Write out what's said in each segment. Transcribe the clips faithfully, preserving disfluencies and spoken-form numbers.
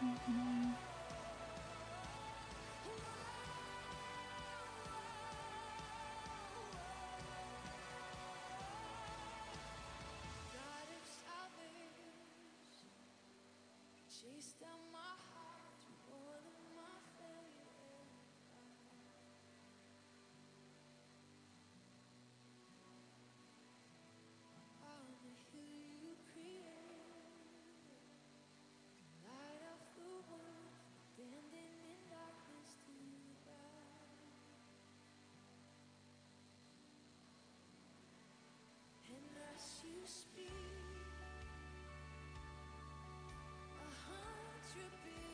Mhm. God of salvation, chase down my heart through all of my failure. On the hill you created, light of the world, standing in darkness to God. And as you speak, a hundred billion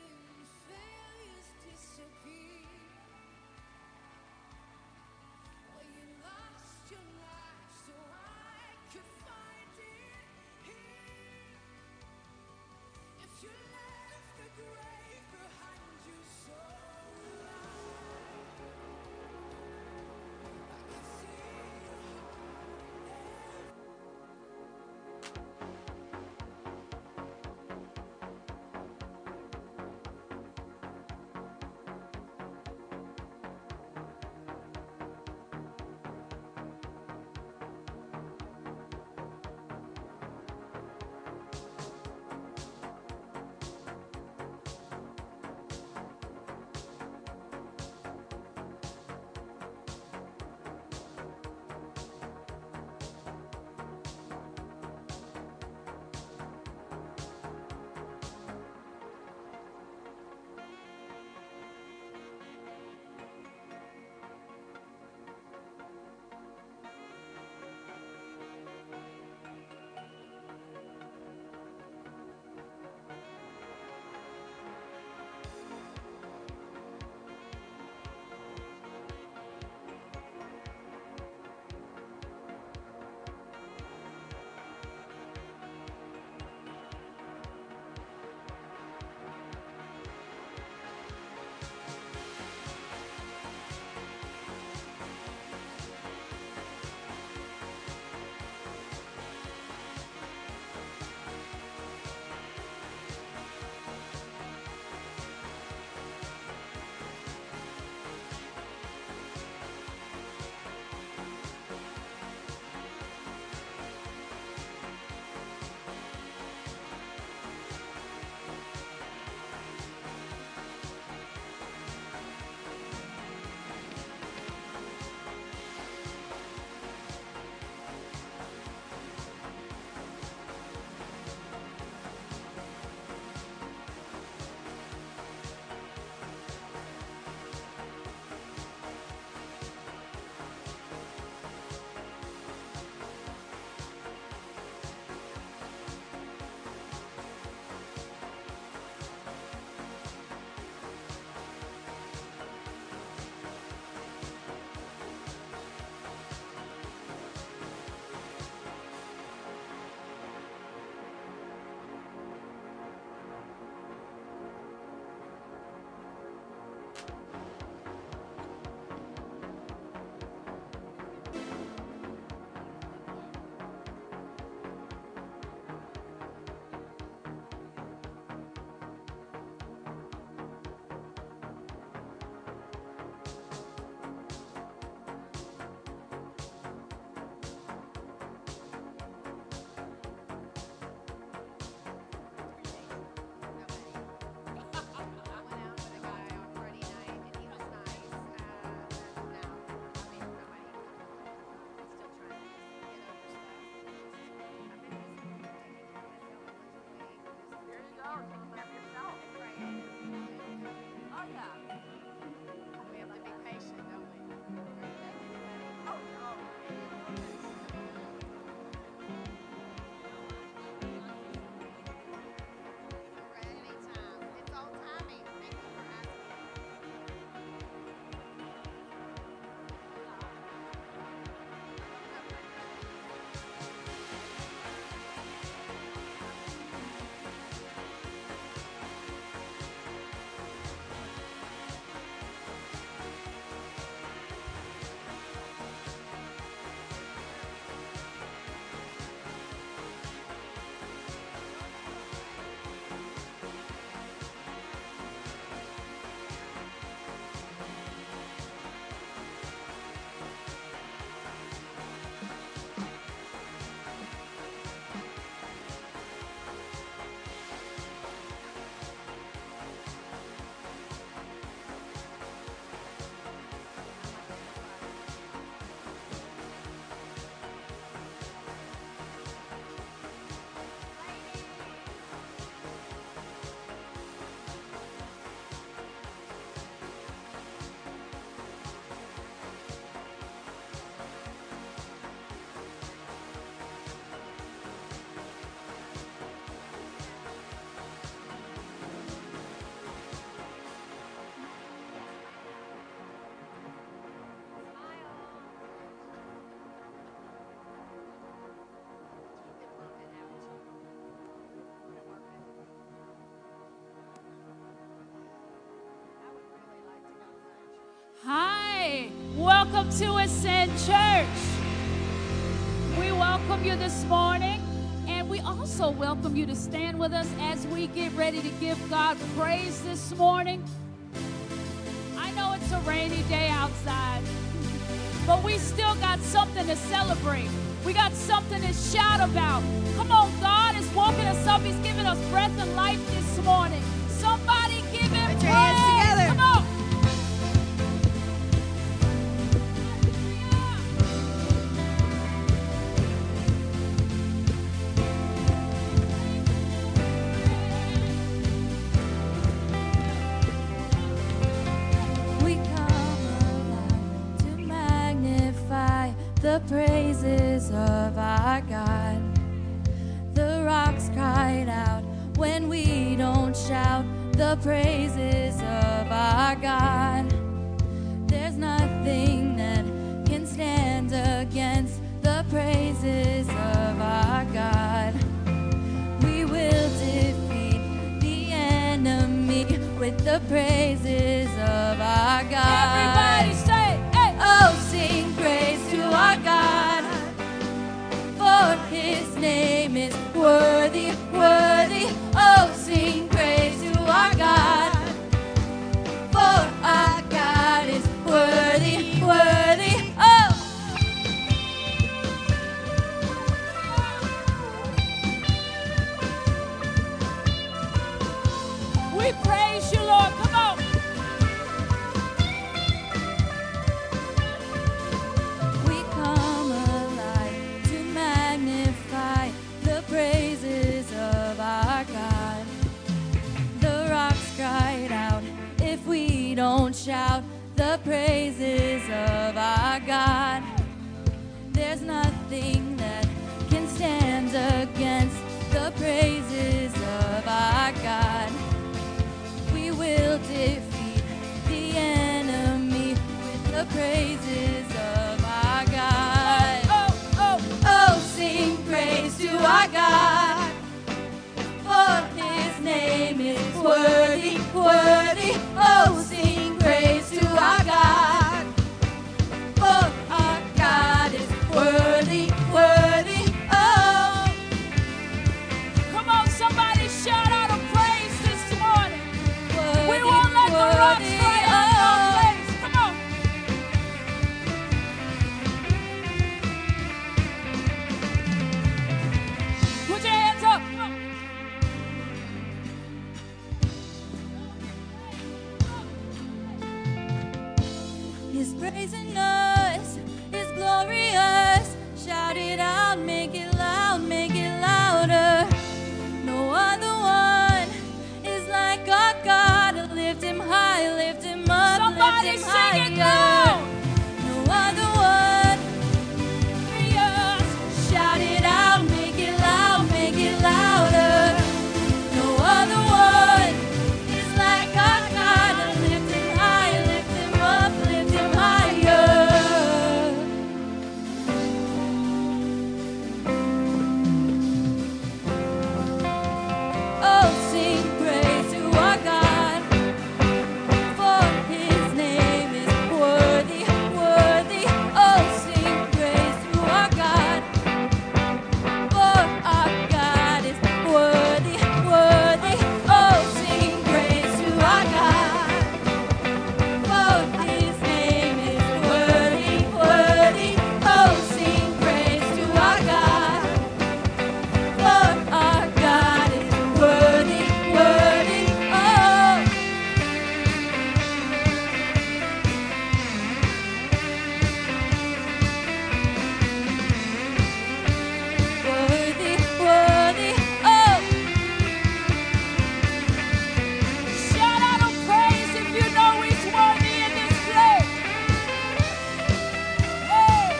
Hi, welcome to Ascend Church. We welcome you this morning, and we also welcome you to stand with us as we get ready to give God praise this morning. I know it's a rainy day outside, but we still got something to celebrate. We got something to shout about. Come on, God is woken us up. He's given us breath and life this morning. Somebody give him Put praise. your hands together. Come on. We come alive to magnify the praises of our God. The rocks cried out when we don't shout the praises of our God. There's nothing that can stand against the praises of our God. We will defeat the enemy with the praises of our God. Everybody say, hey. Oh, sing praise to our God, for his name is worthy, worthy. Oh, sing praise to our God, for our God is worthy, worthy. Oh, We praise you, Lord. Come on. we come alive to magnify the praises of our God. The rocks cried out if we don't shout the praises of our God. There's nothing that can stand against the praises of our God. We will defeat the enemy with the praises of our God. Oh, oh. Oh, sing praise to our God, for his name is worthy, worthy. Oh, sing praise to our God, for our God is worthy, worthy. Oh, Come on, somebody shout out a praise this morning. worthy, We won't let the rocks worthy. cry out Oh, our praise. Come on. Put your hands up. Come on. He's praising us, He's glorious. Shout it out, make it loud, make it louder. No other one is like our God. Lift him high, lift him up, Somebody lift him sing it higher. loud. No other one. Glorious. Shout it out, make it loud, make it louder. No other one is like our God. Lift him high, lift him up, lift him higher. Oh, sing praise to our God, for his name is worthy, worthy. Oh, sing praise to our God, for our God is worthy, worthy. Oh, sing praise to our God, for his name is worthy, worthy. Oh, sing praise to our God, for our God is worthy, worthy. Oh, worthy, worthy. Oh, Shout out a praise if you know he's worthy in this place. Hey.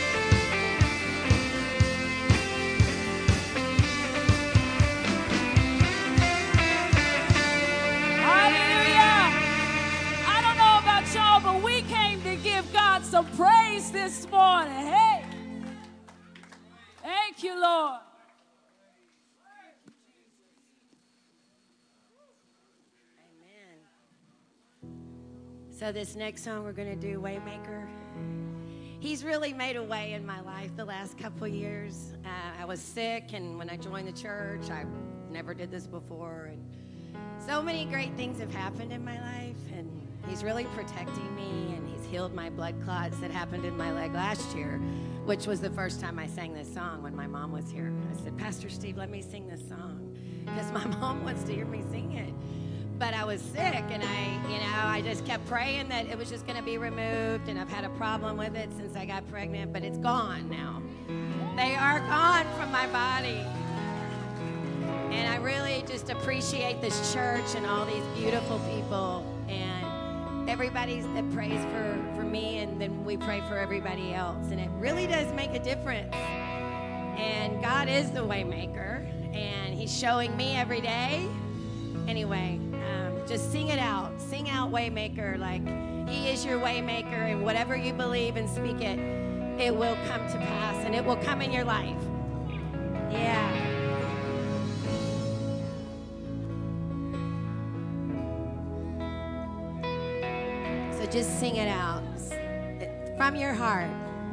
Hallelujah. I don't know about y'all, but we came to give God some praise this morning. Hey. Thank you, Lord. So this next song we're going to do, Waymaker. He's really made a way in my life the last couple years. Uh, I was sick, and when I joined the church, I never did this before. And so many great things have happened in my life, and he's really protecting me, and he's healed my blood clots that happened in my leg last year, which was the first time I sang this song when my mom was here. I said, Pastor Steve, let me sing this song, because my mom wants to hear me sing it. But I was sick, and I, you know, I just kept praying that it was just going to be removed, and I've had a problem with it since I got pregnant, but it's gone now. They are gone from my body. And I really just appreciate this church and all these beautiful people, and everybody that prays for, for me, and then we pray for everybody else. And it really does make a difference. And God is the way maker, and he's showing me every day. Anyway, um, just sing it out. Sing out Waymaker, like he is your Waymaker, and whatever you believe and speak it, it will come to pass, and it will come in your life. Yeah. So just sing it out from your heart.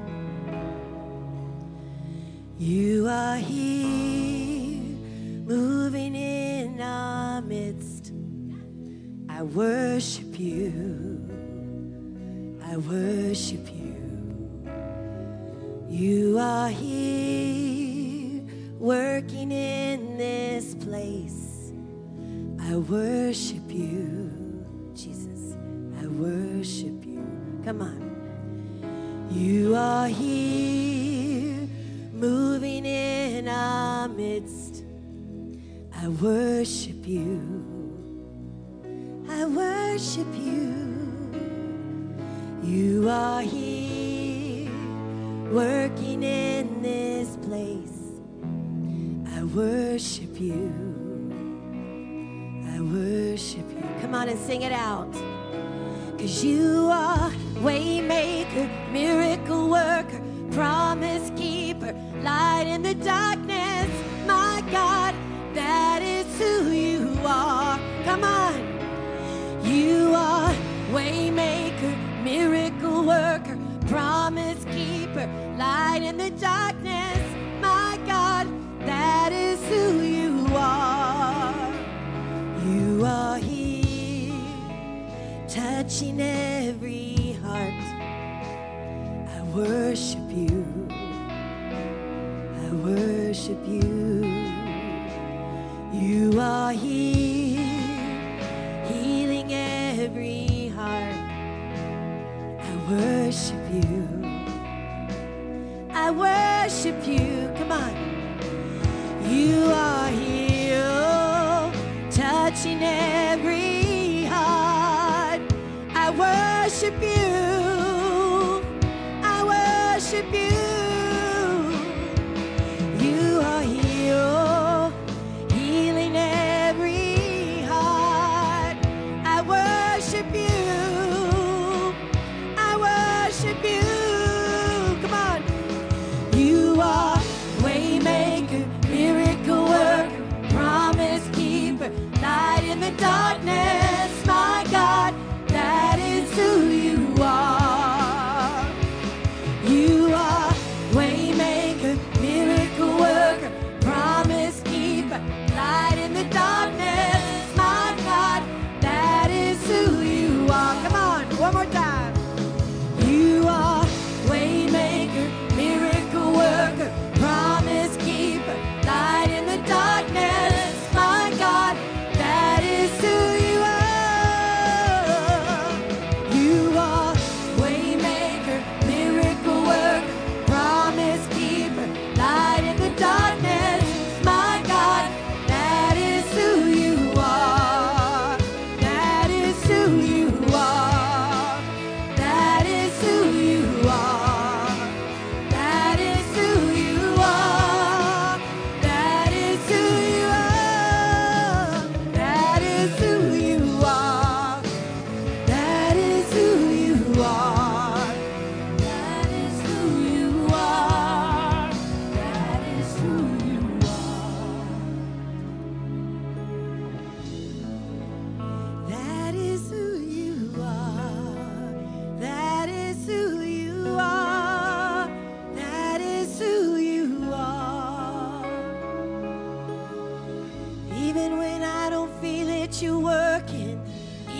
You are here, moving in our midst. I worship you. I worship you. You are here, working in this place. I worship you, Jesus. I worship you. Come on. You are here, moving in our midst. I worship you. I worship you. You are here, working in this place. I worship you. I worship you. Come on and sing it out. 'Cause you are waymaker, miracle worker, promise keeper, light in the darkness. My God, that is who you are. Come on. You are waymaker, miracle worker, promise keeper, light in the darkness. My God, that is who you are. You are here, touching every heart. I worship you. I worship you. You are here, healing every heart. I worship you. I worship you. Come on. You are here, touchevery heart. I worship you. I worship you. You are here, healing every heart. I worship you. I worship you. Come on. You are waymaker, miracle worker, promise keeper, light in the darkness. My God, that is who you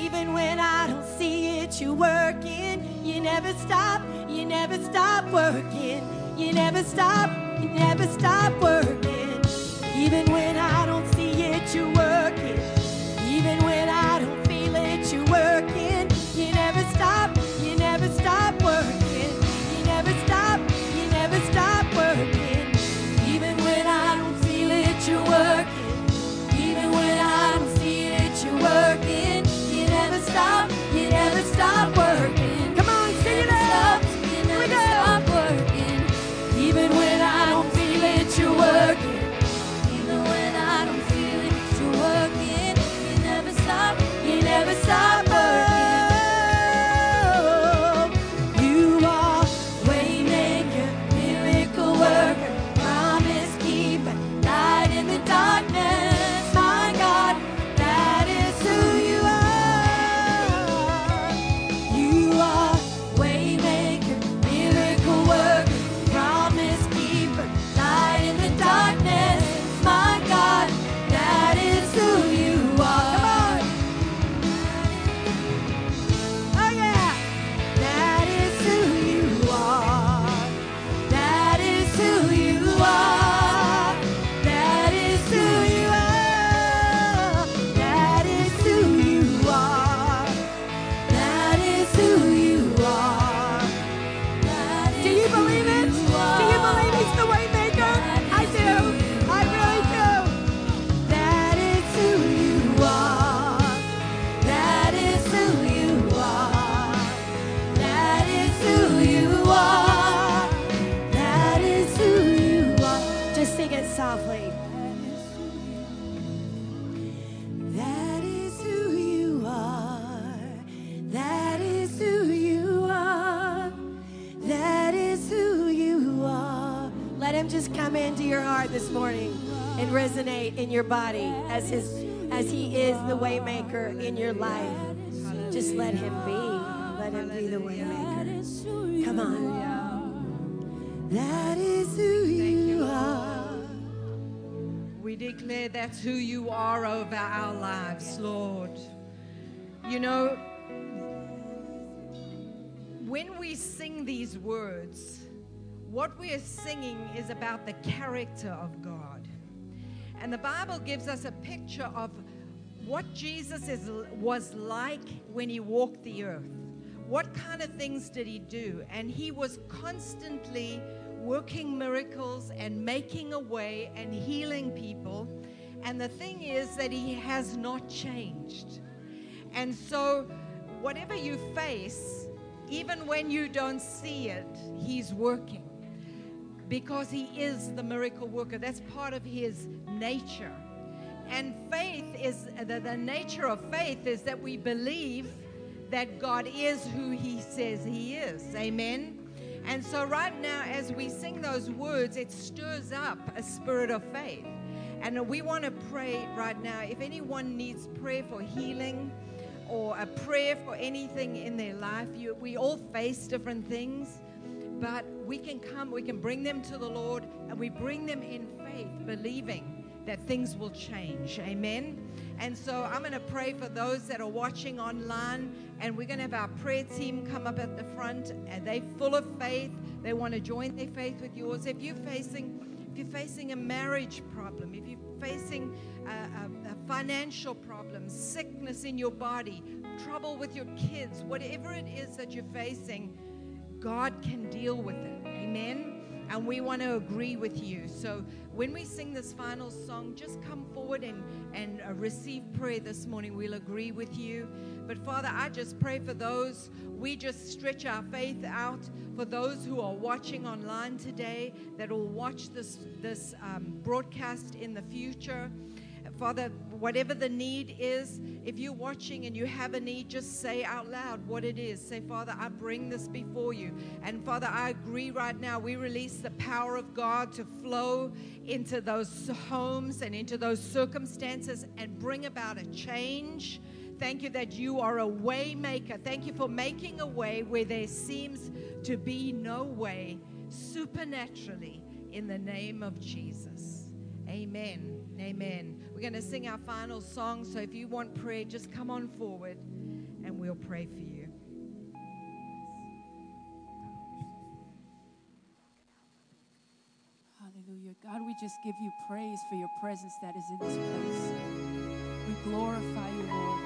Even when I don't see it, you're working. You never stop, you never stop working. You never stop, you never stop working. Even when I don't see it, you're working. Even when I don't feel it, you're working. You never stop, you never stop working. You never stop, you never stop working. Even when I don't feel it, you're working. Even when I don't see it, you're working. You never stop, you never stop working. Come on, sing it out. You never stop working. Even when I don't feel it, you're working. Even when I don't feel it, you're working. You never stop. You never stop working. You are waymaker, miracle worker, promise keeper, light in the darkness. My God, that is who you are. You are waymaker, miracle worker, promise keeper, light in the darkness. My God, that is who you are. Come on. Oh yeah. That is who you are. That is who you are. That is who you are. That is who you are. That is who you are. Do you believe it? Do you believe he's the way maker? I do. I really do. That is who you are. That is who you are. That is who you are. That is who you are. Just sing it softly. That is who you are. That is who you are. That is who you are. Let him just come into your heart this morning and resonate in your body as his as he is the way maker in your life. Just let him be. Let him be the way maker. Come on. That is who you are. We declare that's who you are over our lives, Lord. You know, when we sing these words, what we are singing is about the character of God. And the Bible gives us a picture of what Jesus is, was like when he walked the earth. What kind of things did he do? And he was constantly working miracles and making a way and healing people. And the thing is that he has not changed. And so whatever you face, even when you don't see it, he's working. Because he is the miracle worker. That's part of his nature. And faith is, the, the nature of faith is that we believe that God is who he says he is. Amen? And so right now, as we sing those words, it stirs up a spirit of faith. And we want to pray right now. If anyone needs prayer for healing or a prayer for anything in their life, you, we all face different things. But we can come, we can bring them to the Lord, and we bring them in faith, believing that things will change. Amen? And so I'm going to pray for those that are watching online, and we're going to have our prayer team come up at the front, and they're full of faith. They want to join their faith with yours. If you're facing, if you're facing a marriage problem, if you're facing a, a, a financial problem, sickness in your body, trouble with your kids, whatever it is that you're facing, God can deal with it. Amen? And we want to agree with you. So when we sing this final song, just come forward and, and uh, receive prayer this morning. We'll agree with you. But Father, I just pray for those. We just stretch our faith out for those who are watching online today, that will watch this, this um, broadcast in the future. Father, whatever the need is, if you're watching and you have a need, just say out loud what it is. Say, Father, I bring this before you. And Father, I agree right now. We release the power of God to flow into those homes and into those circumstances and bring about a change. Thank you that you are a way maker. Thank you for making a way where there seems to be no way, supernaturally, in the name of Jesus. Amen. Amen. We're going to sing our final song. So if you want prayer, just come on forward and we'll pray for you. Hallelujah. God, we just give you praise for your presence that is in this place. We glorify you, Lord.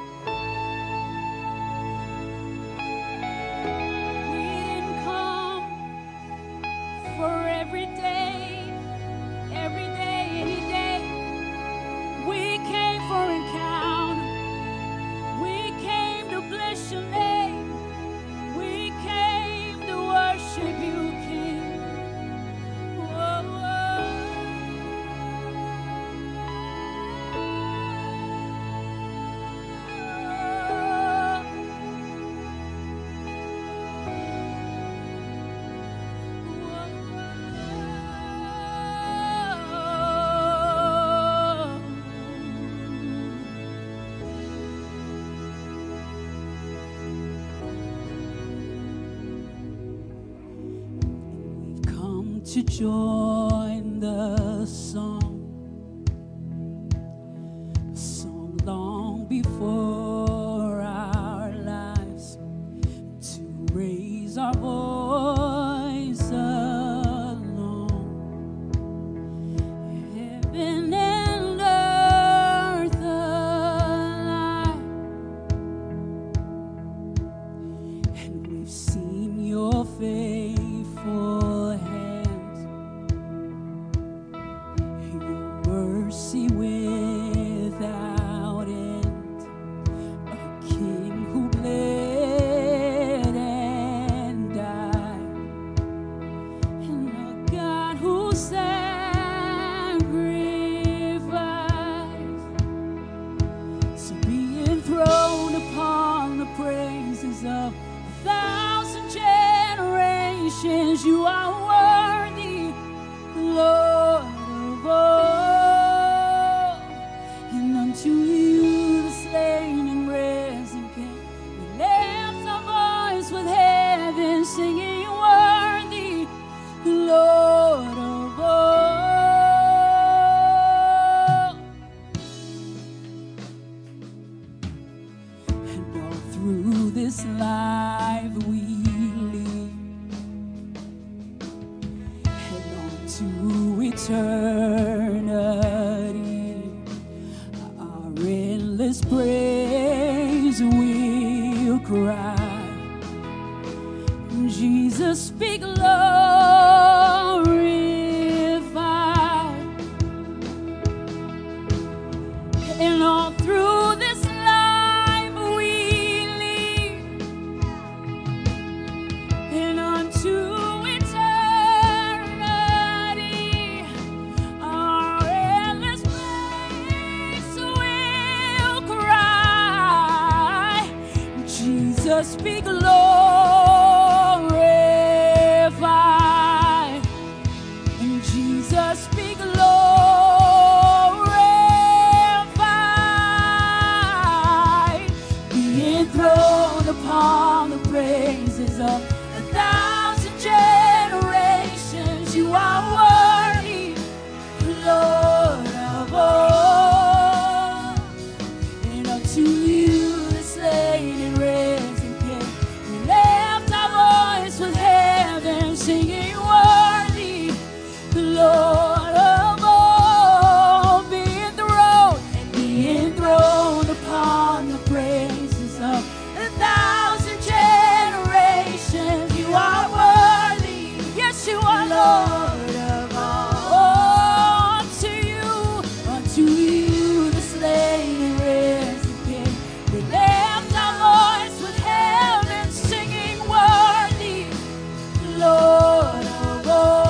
We didn't come for every day, every day, any day. We came for encounter. We came to bless your name. We came to worship you, King. Whoa, to join the song, a song long before our lives, to raise our voice alone. Heaven and earth alike, and we've seen your faithful hand. Mercy without end, a King who bled and died, and a God who sacrificed. So be enthroned upon the praises of a thousand generations. You are worthy, Lord of all. To you, the slain and risen King, we lift our voice with heaven, singing, worthy, Lord of all. And all through this life we lead, and on to eternity. Endless praise we'll cry. Jesus, be glorified. And all through this life we lead, and unto eternity, our endless praise will cry. Jesus, be glorified. And Jesus, be glorified. Be enthroned upon the praises of a thousand generations. You are worthy, Lord of all. And unto you, the slain and risen King, we lift our voice with heaven, singing, worthy, Lord of all. Be enthroned, be enthroned upon the praises of a thousand generations. You are worthy, yes, you are, Lord of all. Oh, unto you, unto you, the slain and risen King, we lift our voice with heaven, singing, worthy, Lord of all.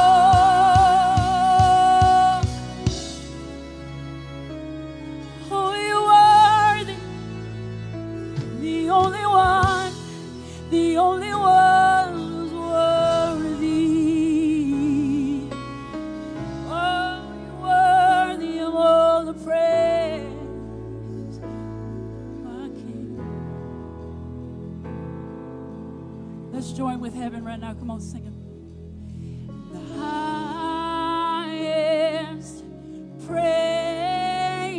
Oh, you're worthy, the only one, the only one who's worthy. Oh, you're worthy of all the praise, my King. Let's join with heaven right now. Come on, sing it. The highest praise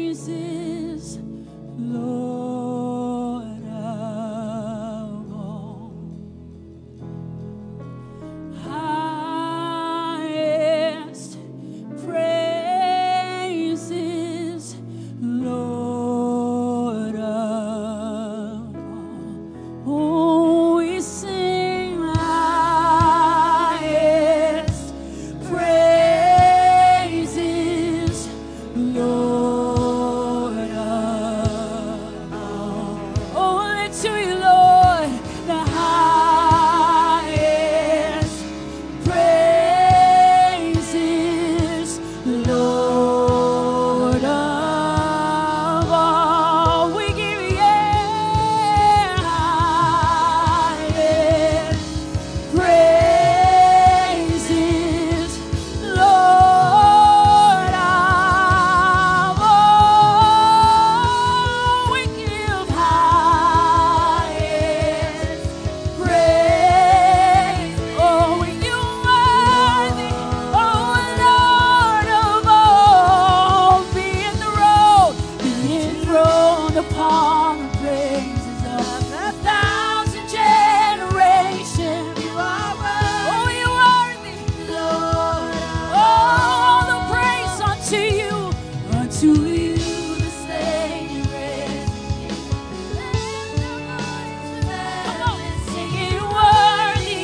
it to you, Lord. The highest praises, Lord of all. We give you highest praises, Lord of all. We give highest praise. Oh, you worthy, oh Lord of all. Be enthroned, be enthroned upon the praises of a thousand generations. You are worthy, oh, you worthy, Lord. All the praise unto you, unto you, the slain and risen. Come on, singing worthy,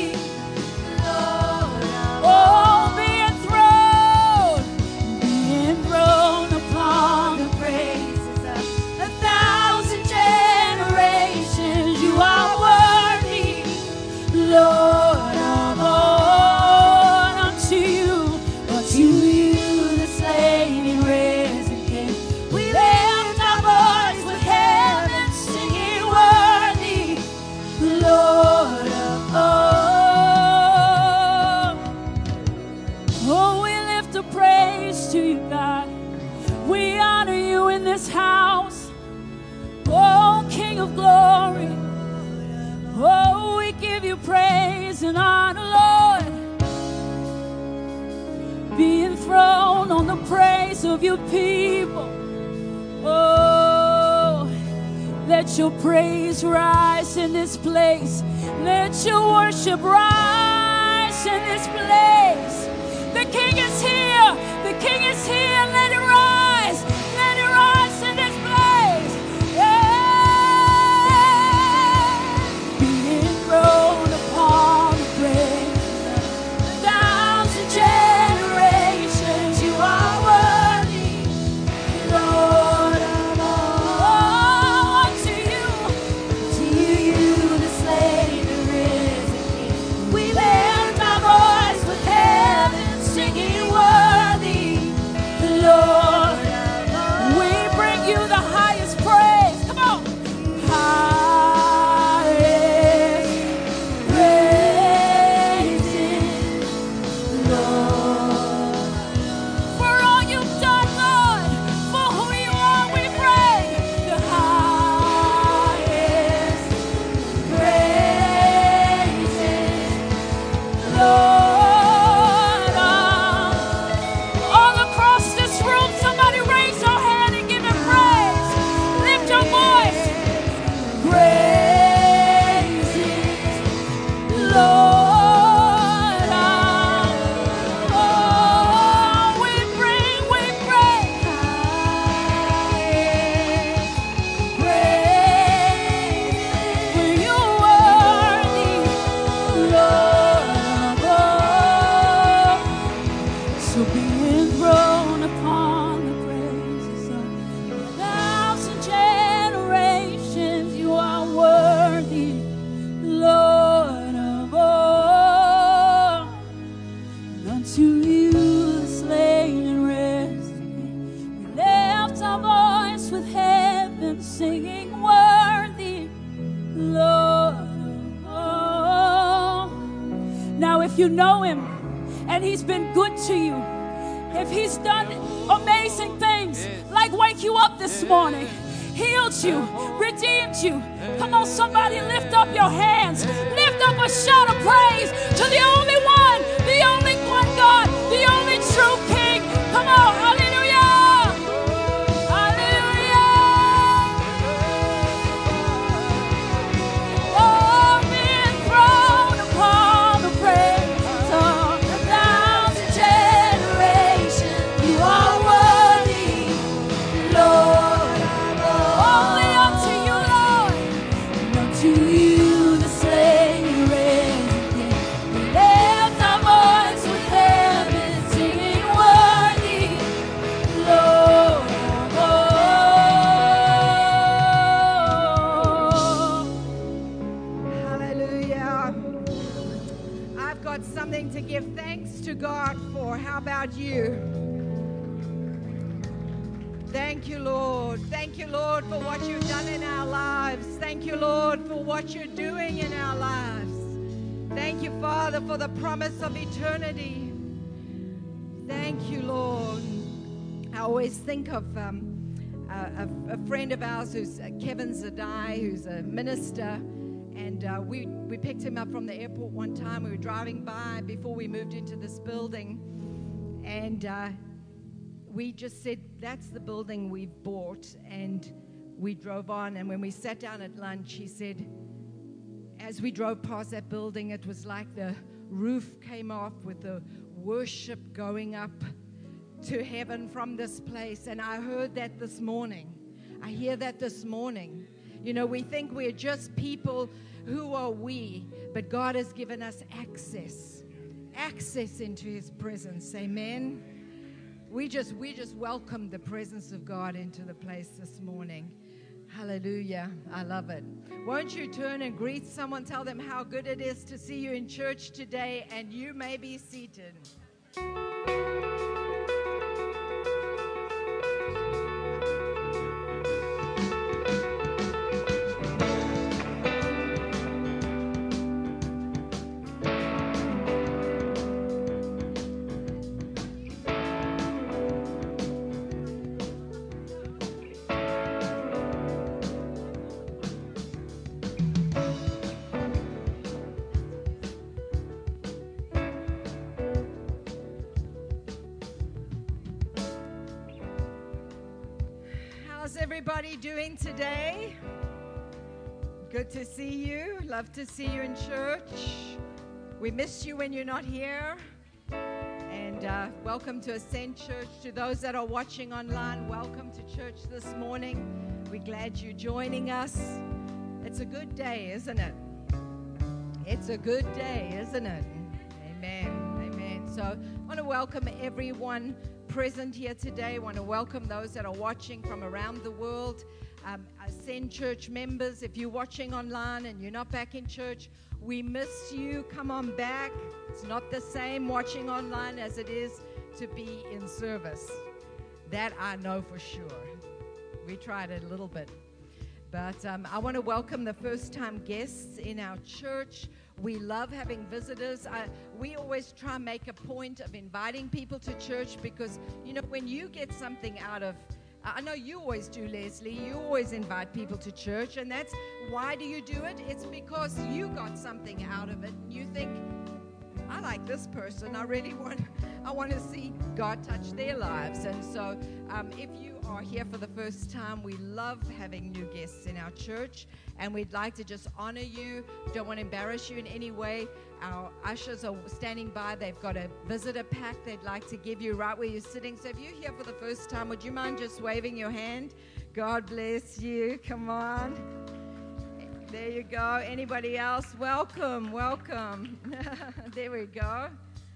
oh, be enthroned, be enthroned upon the praises of a thousand generations. You are worthy, Lord of all. Unto you, unto you, the slain and risen King. We lift our voice with heaven, singing worthy, Lord of all. Oh, we lift a praise to you, God. We honor you in this house. Oh, King of glory. Oh, we give you praise and honor, Lord. Be enthroned on the praise of your people. Oh, let your praise rise in this place. Let your worship rise in this place. The King is here. The King is here. Let it rise. Let it rise in this place. Yeah. Be enthroned upon the praise of a thousand generations. You are worthy, Lord of all. Unto you, to you, the slain and risen King. We lift our voice with heaven, singing worthy, Lord of all. We bring you the highest praise. Come on. Highest praises, Lord. For all you've done, Lord, for who you are, we pray. The highest praises, Lord of all across this room. Somebody raise your hand and give him praise. Lift your voice. Praises, Lord of all. We bring, we bring highest praise. For you worthy, Lord of all. So be enthroned upon the praises of a thousand generations. You are worthy, Lord of all. And unto you, the slain and risen, we lift our voice with heaven, singing worthy, Lord of all. Now, if you know him and he's been good to you, if he's done amazing things like wake you up this morning, healed you, redeemed you, come on, somebody lift up your hands, lift up a shout of praise to the only one, the only one God, the only true King. Come on, hallelujah, hallelujah. Oh, be enthroned upon the praise of a thousand generations. You are worthy, Lord. Only unto you, Lord, and unto you, the slain and risen King. something to give thanks to God for. How about you? Thank you, Lord. Thank you, Lord, for what you've done in our lives. Thank you, Lord, for what you're doing in our lives. Thank you, Father, for the promise of eternity. Thank you, Lord. I always think of um, a, a, a friend of ours who's uh, Kevin Zadai, who's a minister. And uh, we, we picked him up from the airport one time. We were driving by before we moved into this building. And uh, we just said, that's the building we've bought. And we drove on. And when we sat down at lunch, he said, as we drove past that building, it was like the roof came off with the worship going up to heaven from this place. And I heard that this morning. I hear that this morning. You know, we think we're just people. Who are we? But God has given us access. Access into His presence. Amen. We just, we just welcome the presence of God into the place this morning. Hallelujah. I love it. Won't you turn and greet someone? Tell them how good it is to see you in church today, and you may be seated. How's everybody doing today? Good to see you. Love to see you in church. We miss you when you're not here. And uh, welcome to Ascend Church. To those that are watching online, welcome to church this morning. We're glad you're joining us. It's a good day, isn't it? It's a good day, isn't it? Amen. Amen. So I want to welcome everyone present here today. I want to welcome those that are watching from around the world. Um, Ascend Church members, if you're watching online and you're not back in church, we miss you. Come on back. It's not the same watching online as it is to be in service. That I know for sure. We tried it a little bit. But um, I want to welcome the first-time guests in our church. We love having visitors. I, we always try and make a point of inviting people to church because, you know, when you get something out of, I know you always do, Leslie, you always invite people to church, and that's, why do you do it? It's because you got something out of it. You think, I like this person. I really want, I want to see God touch their lives. And so um, if you are here for the first time, we love having new guests in our church, and we'd like to just honor you. Don't want to embarrass you in any way. Our ushers are standing by. They've got a visitor pack they'd like to give you right where you're sitting. So if you're here for the first time, would you mind just waving your hand? God bless you. Come on. There you go. Anybody else? Welcome, welcome. There we go.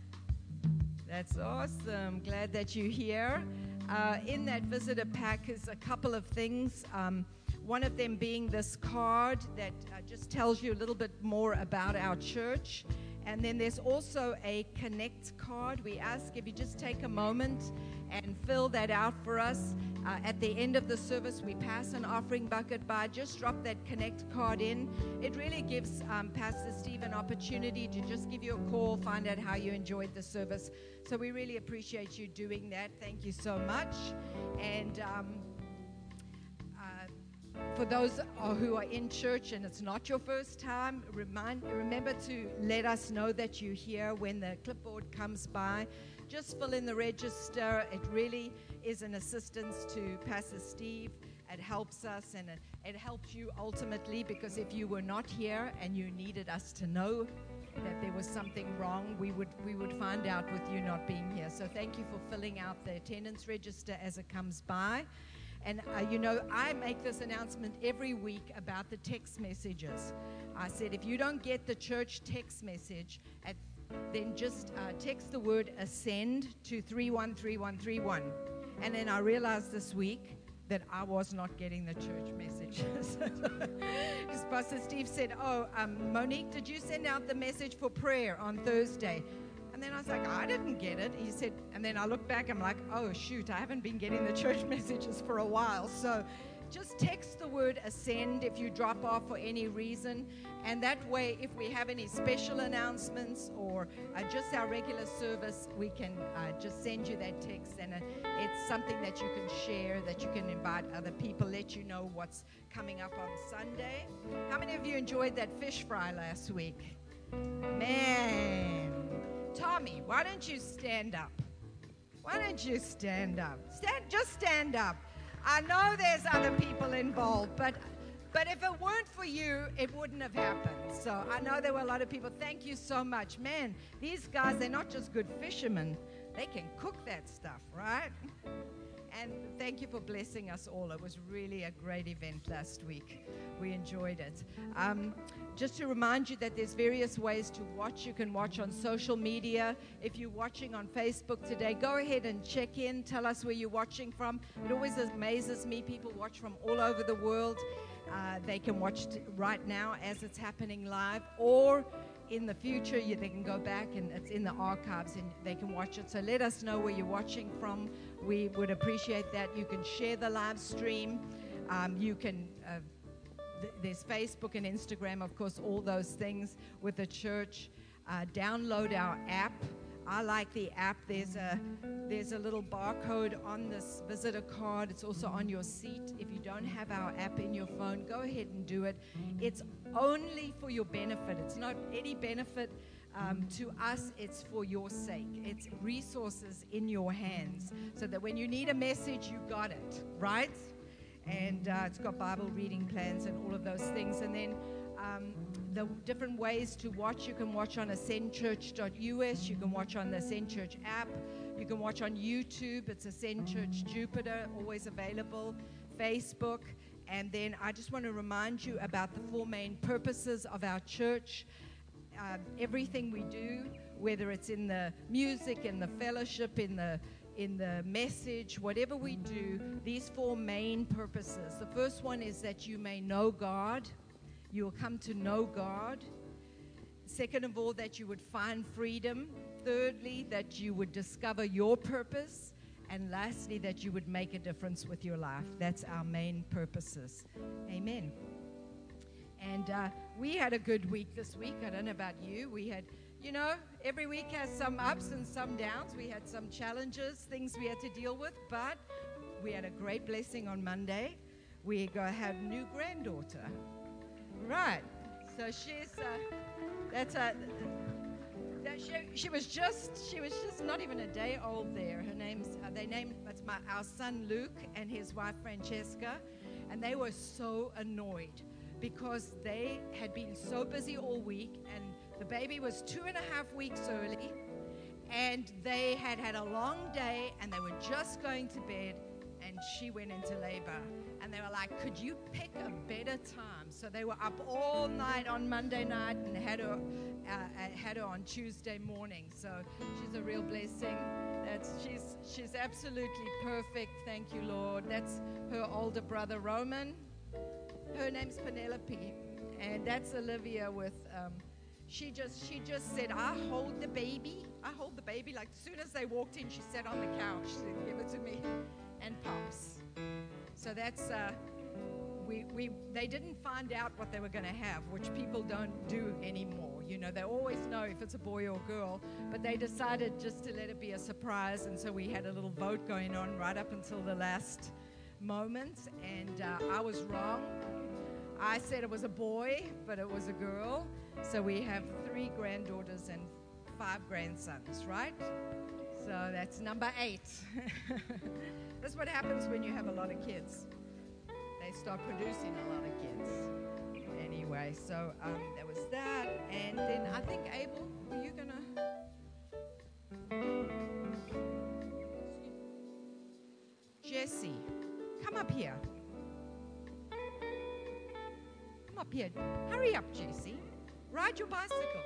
That's awesome. Glad that you're here. Uh, in that visitor pack is a couple of things. Um, one of them being this card that uh, just tells you a little bit more about our church. And then there's also a Connect card. We ask if you just take a moment and fill that out for us. Uh, at the end of the service, we pass an offering bucket by. Just drop that Connect card in. It really gives um, Pastor Steve an opportunity to just give you a call, find out how you enjoyed the service. So we really appreciate you doing that. Thank you so much. And um, uh, for those uh, who are in church and it's not your first time, remind, remember to let us know that you're here when the clipboard comes by. Just fill in the register. It really is an assistance to Pastor Steve. It helps us, and it, it helps you ultimately, because if you were not here and you needed us to know that there was something wrong, we would we would find out with you not being here. So thank you for filling out the attendance register as it comes by. And uh, you know, I make this announcement every week about the text messages. I said, if you don't get the church text message, at, then just uh, text the word ascend to three one three one three one. And then I realized this week that I was not getting the church messages. Just Pastor Steve said, oh, um, Monique, did you send out the message for prayer on Thursday? And then I was like, I didn't get it. He said, and then I look back, I'm like, oh, shoot, I haven't been getting the church messages for a while. So just text the word ascend if you drop off for any reason. And that way, if we have any special announcements or uh, just our regular service, we can uh, just send you that text. And uh, it's something that you can share, that you can invite other people, let you know what's coming up on Sunday. How many of you enjoyed that fish fry last week? Man. Tommy, why don't you stand up? Why don't you stand up? Stand, just stand up. I know there's other people involved, but but if it weren't for you, it wouldn't have happened. So I know there were a lot of people. Thank you so much. Man, these guys, they're not just good fishermen. They can cook that stuff, right? And thank you for blessing us all. It was really a great event last week. We enjoyed it. Um, just to remind you that there's various ways to watch. You can watch on social media. If you're watching on Facebook today, go ahead and check in. Tell us where you're watching from. It always amazes me. People watch from all over the world. Uh, they can watch t- right now as it's happening live, or in the future, you, they can go back and it's in the archives and they can watch it. So let us know where you're watching from. We would appreciate that. You can share the live stream. Um, you can, uh, th- there's Facebook and Instagram, of course, all those things with the church. Uh, download our app. I like the app. There's a there's a little barcode on this visitor card. It's also on your seat. If you don't have our app in your phone, go ahead and do it. It's only for your benefit. It's not any benefit um, to us. It's for your sake. It's resources in your hands so that when you need a message, you got it, right? And uh, it's got Bible reading plans and all of those things. And then Um, the different ways to watch. You can watch on ascend church dot U S. You can watch on the Ascend Church app. You can watch on YouTube. It's Ascend Church Jupiter, always available. Facebook. And then I just want to remind you about the four main purposes of our church. Uh, everything we do, whether it's in the music, in the fellowship, in the in the message, whatever we do, these four main purposes. The first one is that you may know God. You will come to know God. Second of all, that you would find freedom. Thirdly, that you would discover your purpose. And lastly, that you would make a difference with your life. That's our main purposes. Amen. And uh, we had a good week this week. I don't know about you. We had, you know, every week has some ups and some downs. We had some challenges, things we had to deal with. But we had a great blessing on Monday. We go have a new granddaughter. Right, so she's, uh, that's a, that she, she was just, she was just not even a day old there. Her name's, uh, they named, that's my, our son Luke and his wife Francesca, and they were so annoyed because they had been so busy all week, and the baby was two and a half weeks early, and they had had a long day, and they were just going to bed, and she went into labor. And they were like, could you pick a better time? So they were up all night on Monday night and had her uh, had her on Tuesday morning. So she's a real blessing. That's she's she's absolutely perfect. Thank you, Lord. That's her older brother, Roman. Her name's Penelope. And that's Olivia with, um, she just she just said, I hold the baby. I hold the baby. Like as soon as they walked in, she sat on the couch. She said, give it to me. And pops. So that's, uh, we, we, they didn't find out what they were going to have, which people don't do anymore. You know, they always know if it's a boy or girl, but they decided just to let it be a surprise. And so we had a little vote going on right up until the last moment. And uh, I was wrong. I said it was a boy, but it was a girl. So we have three granddaughters and five grandsons, right? So that's number eight. That's what happens when you have a lot of kids. They start producing a lot of kids. Anyway, so um, there was that. And then I think, Abel, were you going to... Jesse, come up here. Come up here. Hurry up, Jesse. Ride your bicycle.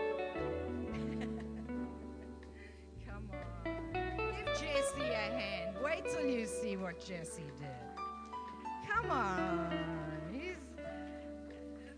Come on. Give Jesse a hand. Wait till you see what Jesse did. Come on. He's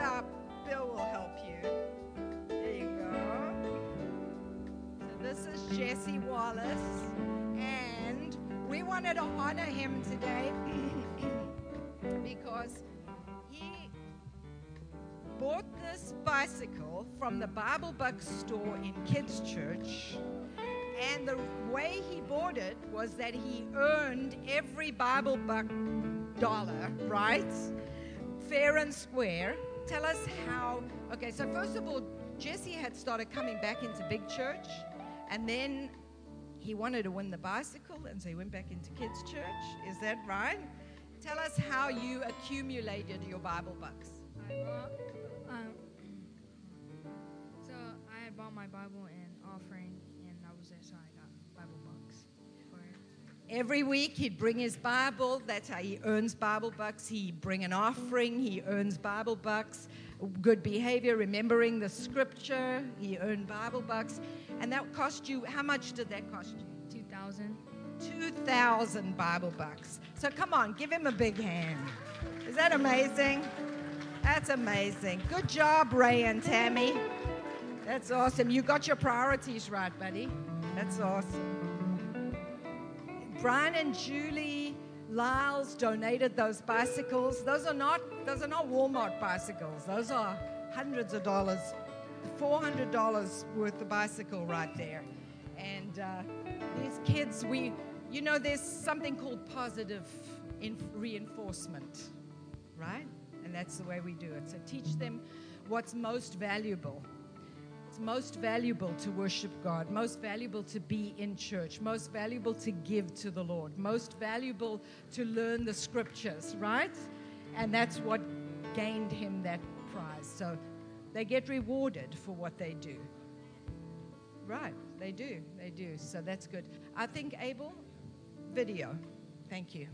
our Bill will help you. There you go. So this is Jesse Wallace, and we wanted to honor him today because he bought this bicycle from the Bible Buck store in Kids Church. And the way he bought it was that he earned every Bible Buck dollar, right? Fair and square. Tell us how. Okay, so first of all, Jesse had started coming back into big church, and then he wanted to win the bicycle, and so he went back into Kids Church. Is that right? Tell us how you accumulated your Bible bucks. I bought, um, so I had bought my Bible and offering, and that was it. So I got Bible bucks for it. Every week he'd bring his Bible. That's how he earns Bible bucks. He'd bring an offering. He earns Bible bucks. Good behavior, remembering the scripture. He earned Bible bucks. And that cost you, how much did that cost you? Two thousand. two thousand Bible bucks. So come on, give him a big hand. Is that amazing? That's amazing. Good job, Ray and Tammy. That's awesome. You got your priorities right, buddy. That's awesome. Brian and Julie Lyles donated those bicycles. Those are not those are not Walmart bicycles. Those are hundreds of dollars, four hundred dollars worth of bicycle right there. And uh, these kids, we, you know, there's something called positive in- reinforcement, right? And that's the way we do it. So teach them what's most valuable. It's most valuable to worship God, most valuable to be in church, most valuable to give to the Lord, most valuable to learn the scriptures, right? And that's what gained him that prize. So they get rewarded for what they do. Right, they do, they do. So that's good. I think, Abel, video. Thank you.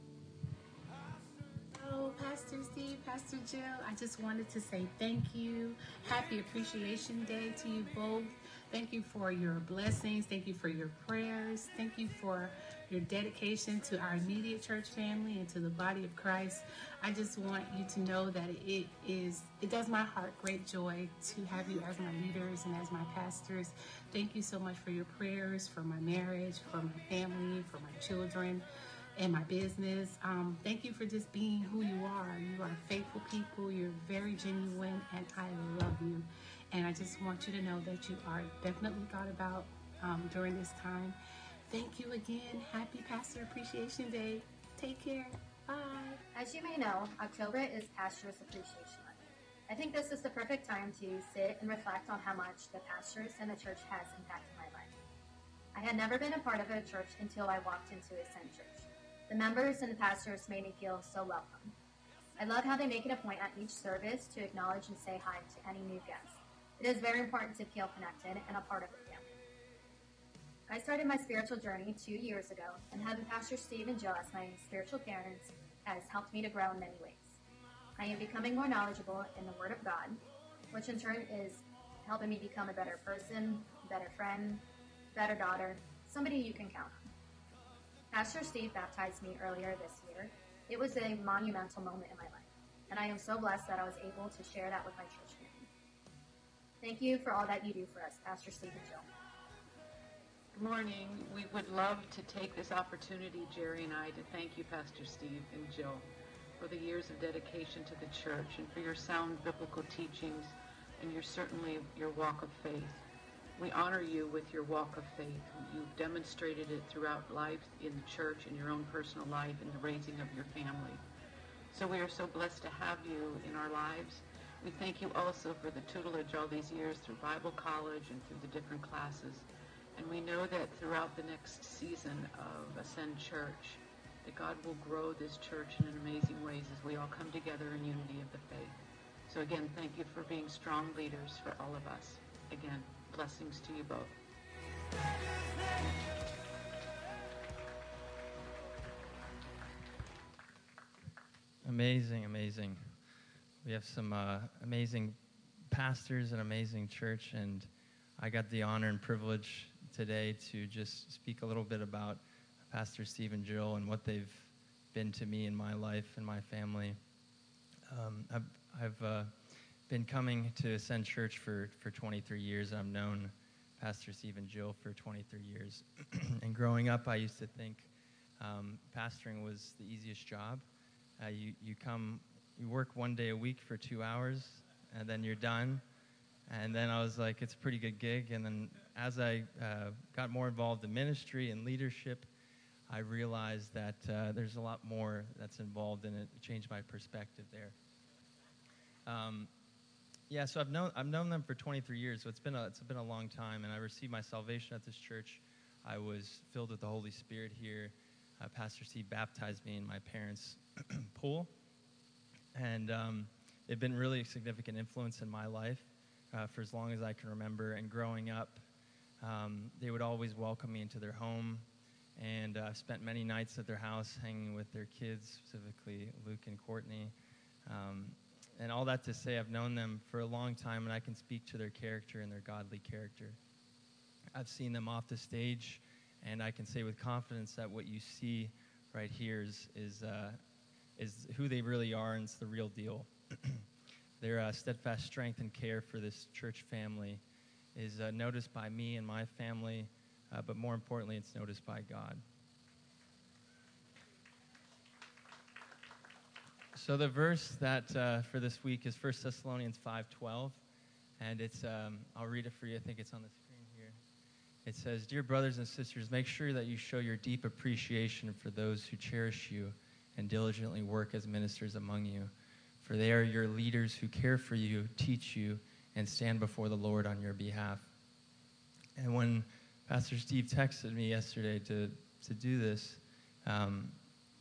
Hello, Pastor Steve, Pastor Jill. I just wanted to say thank you. Happy Appreciation Day to you both. Thank you for your blessings. Thank you for your prayers. Thank you for your dedication to our immediate church family and to the body of Christ. I just want you to know that it is, it does my heart great joy to have you as my leaders and as my pastors. Thank you so much for your prayers, for my marriage, for my family, for my children, and my business. Um, thank you for just being who you are. You are faithful people. You're very genuine, and I love you. And I just want you to know that you are definitely thought about um, during this time. Thank you again. Happy Pastor Appreciation Day. Take care. Bye. As you may know, October is Pastors Appreciation Month. I think this is the perfect time to sit and reflect on how much the pastors and the church has impacted my life. I had never been a part of a church until I walked into Ascend Church. The members and the pastors made me feel so welcome. I love how they make it a point at each service to acknowledge and say hi to any new guests. It is very important to feel connected and a part of the family. I started my spiritual journey two years ago, and having Pastor Steve and Jill as my spiritual parents has helped me to grow in many ways. I am becoming more knowledgeable in the Word of God, which in turn is helping me become a better person, better friend, better daughter, somebody you can count on. Pastor Steve baptized me earlier this year. It was a monumental moment in my life, and I am so blessed that I was able to share that with my church family. Thank you for all that you do for us, Pastor Steve and Jill. Good morning. We would love to take this opportunity, Jerry and I, to thank you, Pastor Steve and Jill, for the years of dedication to the church and for your sound biblical teachings and your certainly your walk of faith. We honor you with your walk of faith. You've demonstrated it throughout life in the church, in your own personal life, in the raising of your family. So we are so blessed to have you in our lives. We thank you also for the tutelage all these years through Bible college and through the different classes. And we know that throughout the next season of Ascend Church, that God will grow this church in amazing ways as we all come together in unity of the faith. So again, thank you for being strong leaders for all of us. Again, blessings to you both. Amazing, amazing. We have some uh, amazing pastors and amazing church, and I got the honor and privilege today to just speak a little bit about Pastor Steve and Jill and what they've been to me in my life and my family. Um, I've, I've uh, been coming to Ascend Church for, for twenty-three years. I've known Pastor Steve and Jill for twenty-three years. And growing up, I used to think um, pastoring was the easiest job. Uh, you, you come, you work one day a week for two hours, and then you're done. And then I was like, it's a pretty good gig. And then as I uh, got more involved in ministry and leadership, I realized that uh, there's a lot more that's involved in it. It changed my perspective there. Um, yeah, so I've known I've known them for twenty-three years. So it's been a it's been a long time. And I received my salvation at this church. I was filled with the Holy Spirit here. Uh, Pastor Steve baptized me in my parents' pool, and um, they've been really a significant influence in my life uh, for as long as I can remember. And growing up, um, they would always welcome me into their home. And uh, I've spent many nights at their house hanging with their kids, specifically Luke and Courtney. Um, and all that to say, I've known them for a long time, and I can speak to their character and their godly character. I've seen them off the stage, and I can say with confidence that what you see right here is is, uh, is who they really are, and it's the real deal. Their uh, steadfast strength and care for this church family is uh, noticed by me and my family. Uh, but more importantly, it's noticed by God. So the verse that uh, for this week is First Thessalonians five twelve, and it's um, I'll read it for you. I think it's on the screen here. It says, "Dear brothers and sisters, make sure that you show your deep appreciation for those who cherish you and diligently work as ministers among you, for they are your leaders who care for you, teach you, and stand before the Lord on your behalf." And when Pastor Steve texted me yesterday to, to do this, um,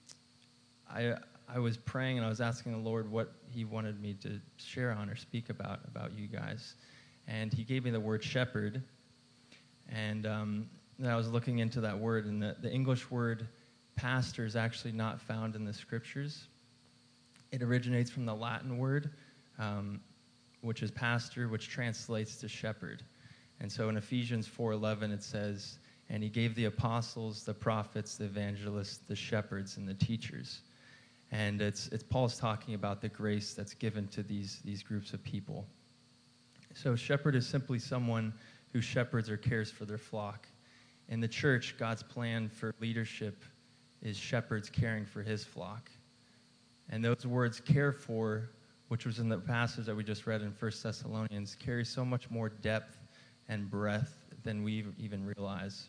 I I was praying and I was asking the Lord what he wanted me to share on or speak about, about you guys. And he gave me the word shepherd. And um, then I was looking into that word, and the, the English word pastor is actually not found in the scriptures. It originates from the Latin word, um, which is pastor, which translates to shepherd. And so in Ephesians four eleven, it says, "And he gave the apostles, the prophets, the evangelists, the shepherds, and the teachers." And it's it's Paul's talking about the grace that's given to these, these groups of people. So shepherd is simply someone who shepherds or cares for their flock. In the church, God's plan for leadership is shepherds caring for his flock. And those words, care for, which was in the passage that we just read in First Thessalonians, carry so much more depth and breadth than we even realize.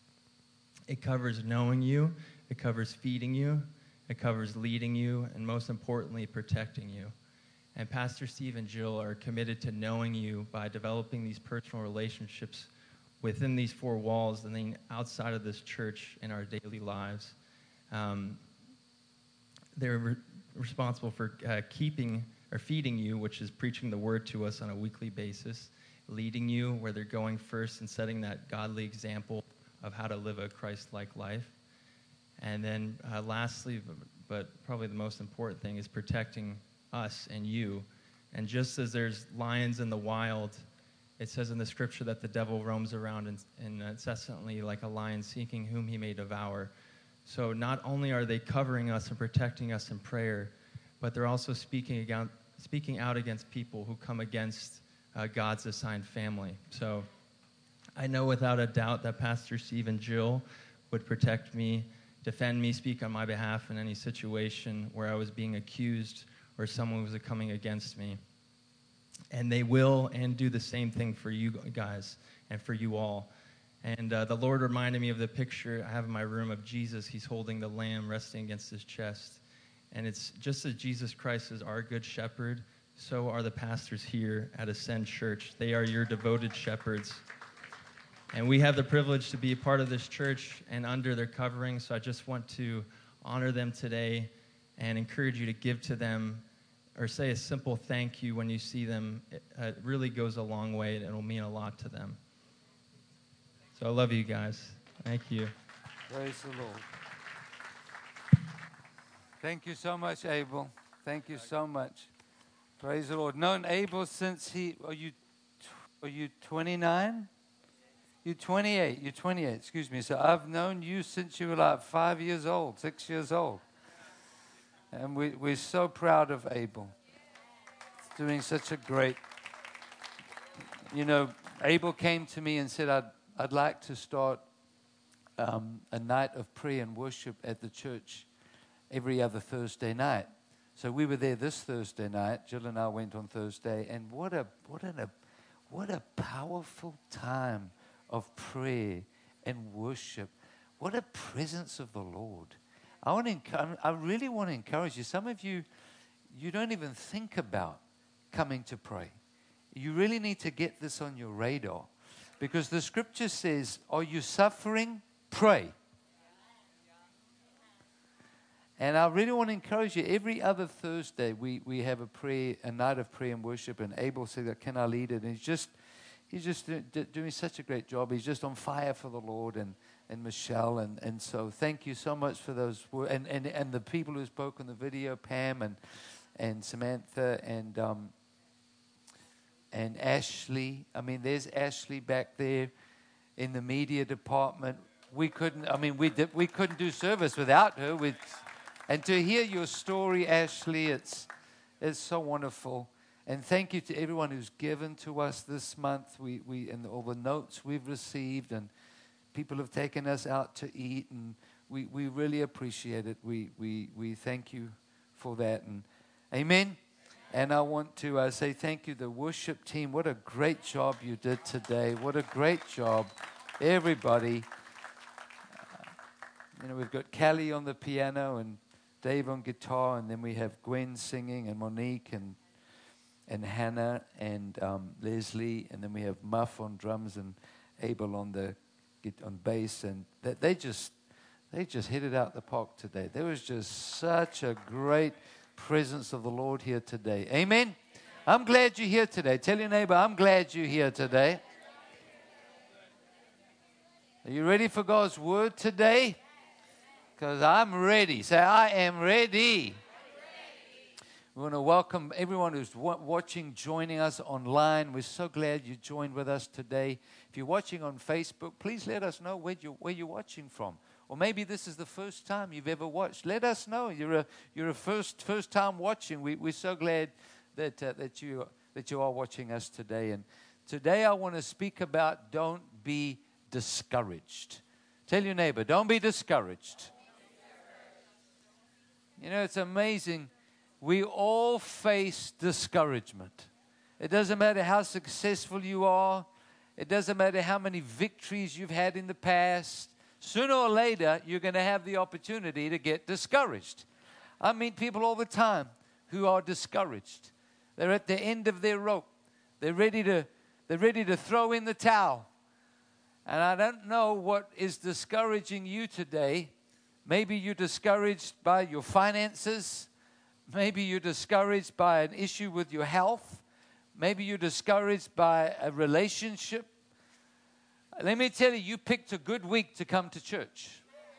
It covers knowing you, it covers feeding you, it covers leading you, and most importantly, protecting you. And Pastor Steve and Jill are committed to knowing you by developing these personal relationships within these four walls and then outside of this church in our daily lives. Um, they're re- responsible for uh, keeping or feeding you, which is preaching the word to us on a weekly basis, leading you where they're going first and setting that godly example of how to live a Christ-like life. And then uh, lastly, but probably the most important thing, is protecting us and you. And just as there's lions in the wild, it says in the scripture that the devil roams around and, and incessantly like a lion seeking whom he may devour. So not only are they covering us and protecting us in prayer, but they're also speaking against, speaking out against people who come against Uh, God's assigned family. So I know without a doubt that Pastor Steve and Jill would protect me, defend me, speak on my behalf in any situation where I was being accused or someone was coming against me. And they will and do the same thing for you guys and for you all. And uh, the Lord reminded me of the picture I have in my room of Jesus. He's holding the lamb resting against his chest. And it's just as Jesus Christ is our good shepherd, so are the pastors here at Ascend Church. They are your devoted shepherds. And we have the privilege to be a part of this church and under their covering, so I just want to honor them today and encourage you to give to them or say a simple thank you when you see them. It, uh, it really goes a long way, and it will mean a lot to them. So I love you guys. Thank you. Praise the Lord. Thank you so much, Abel. Thank you so much. Praise the Lord. Known Abel since he, are you, are you twenty-nine? You're twenty-eight. You're twenty-eight, excuse me. So I've known you since you were like five years old, six years old. And we, we're so proud of Abel. doing such a great. You know, Abel came to me and said, I'd, I'd like to start um, a night of prayer and worship at the church every other Thursday night. So we were there this Thursday night. Jill and I went on Thursday, and what a what a what a powerful time of prayer and worship. What a presence of the Lord. I want to encourage, I really want to encourage you. Some of you, you don't even think about coming to pray. You really need to get this on your radar, because the scripture says, are you suffering? Pray. And I really want to encourage you. Every other Thursday, we, we have a prayer, a night of prayer and worship. And Abel said, "Can I lead it?" And he's just, he's just do, do, doing such a great job. He's just on fire for the Lord, and, and Michelle. And, and so, thank you so much for those words. And, and and the people who spoke on the video, Pam and and Samantha and um, and Ashley. I mean, there's Ashley back there in the media department. We couldn't. I mean, we did, we couldn't do service without her. With And to hear your story, Ashley, it's, it's so wonderful. And thank you to everyone who's given to us this month. We, we and all the notes we've received, and people have taken us out to eat, and we, we really appreciate it. We, we, we thank you for that. And amen. And I want to uh, say thank you, the worship team. What a great job you did today. What a great job, everybody. Uh, you know, we've got Kelly on the piano and Dave on guitar, and then we have Gwen singing, and Monique, and and Hannah, and um, Leslie, and then we have Muff on drums, and Abel on the on bass, and that they just they just hit it out the park today. There was just such a great presence of the Lord here today. Amen. I'm glad you're here today. Tell your neighbor, I'm glad you're here today. Are you ready for God's word today? Because I'm ready. Say, I am ready. We want to welcome everyone who's w- watching, joining us online. We're so glad you joined with us today. If you're watching on Facebook, please let us know where you're, where you're watching from. Or maybe this is the first time you've ever watched. Let us know. You're a you're a first first time watching. We, we're so glad that uh, that you that you are watching us today. And today I want to speak about don't be discouraged. Tell your neighbor, don't be discouraged. You know, it's amazing. We all face discouragement. It doesn't matter how successful you are. It doesn't matter how many victories you've had in the past. Sooner or later, you're going to have the opportunity to get discouraged. I meet people all the time who are discouraged. They're at the end of their rope. They're ready to, they're ready to throw in the towel. And I don't know what is discouraging you today. Maybe you're discouraged by your finances. Maybe you're discouraged by an issue with your health. Maybe you're discouraged by a relationship. Let me tell you, you picked a good week to come to church.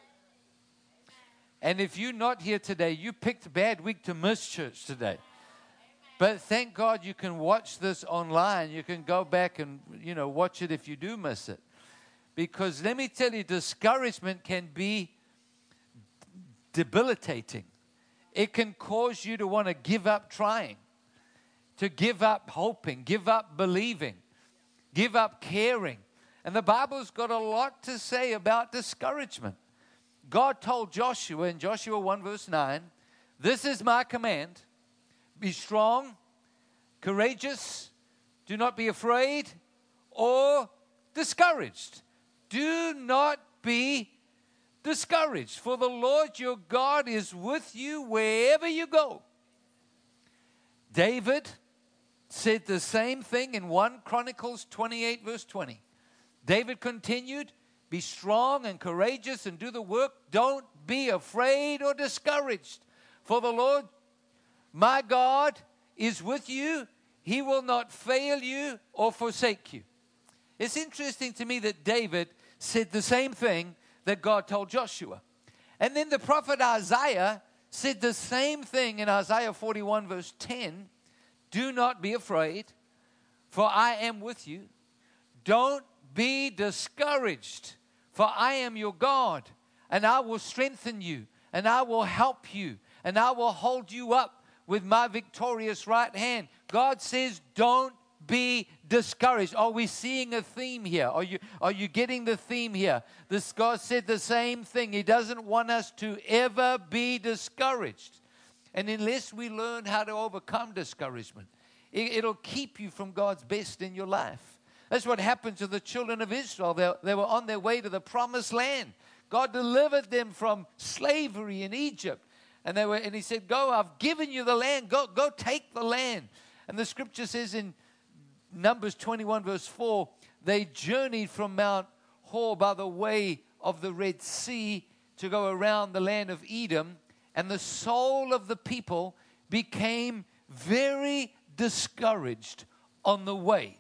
And if you're not here today, you picked a bad week to miss church today. But thank God you can watch this online. You can go back and, you know, watch it if you do miss it. Because let me tell you, discouragement can be debilitating. It can cause you to want to give up trying, to give up hoping, give up believing, give up caring. And the Bible's got a lot to say about discouragement. God told Joshua in Joshua one verse nine, "This is my command, be strong, courageous, do not be afraid or discouraged." Do not be discouraged, for the Lord your God is with you wherever you go. David said the same thing in First Chronicles twenty-eight verse twenty. David continued, "Be strong and courageous and do the work. Don't be afraid or discouraged, for the Lord my God is with you. He will not fail you or forsake you." It's interesting to me that David said the same thing that God told Joshua. And then the prophet Isaiah said the same thing in Isaiah forty-one verse ten. "Do not be afraid, for I am with you. Don't be discouraged, for I am your God, and I will strengthen you, and I will help you, and I will hold you up with my victorious right hand. God says, don't be discouraged. Are we seeing a theme here? Are you, are you getting the theme here? This God said the same thing. He doesn't want us to ever be discouraged. And unless we learn how to overcome discouragement, it, it'll keep you from God's best in your life. That's what happened to the children of Israel. They, they were on their way to the promised land. God delivered them from slavery in Egypt. And they were, and he said, go, I've given you the land. Go, go take the land. And the scripture says in Numbers twenty-one verse four, they journeyed from Mount Hor by the way of the Red Sea to go around the land of Edom. And the soul of the people became very discouraged on the way.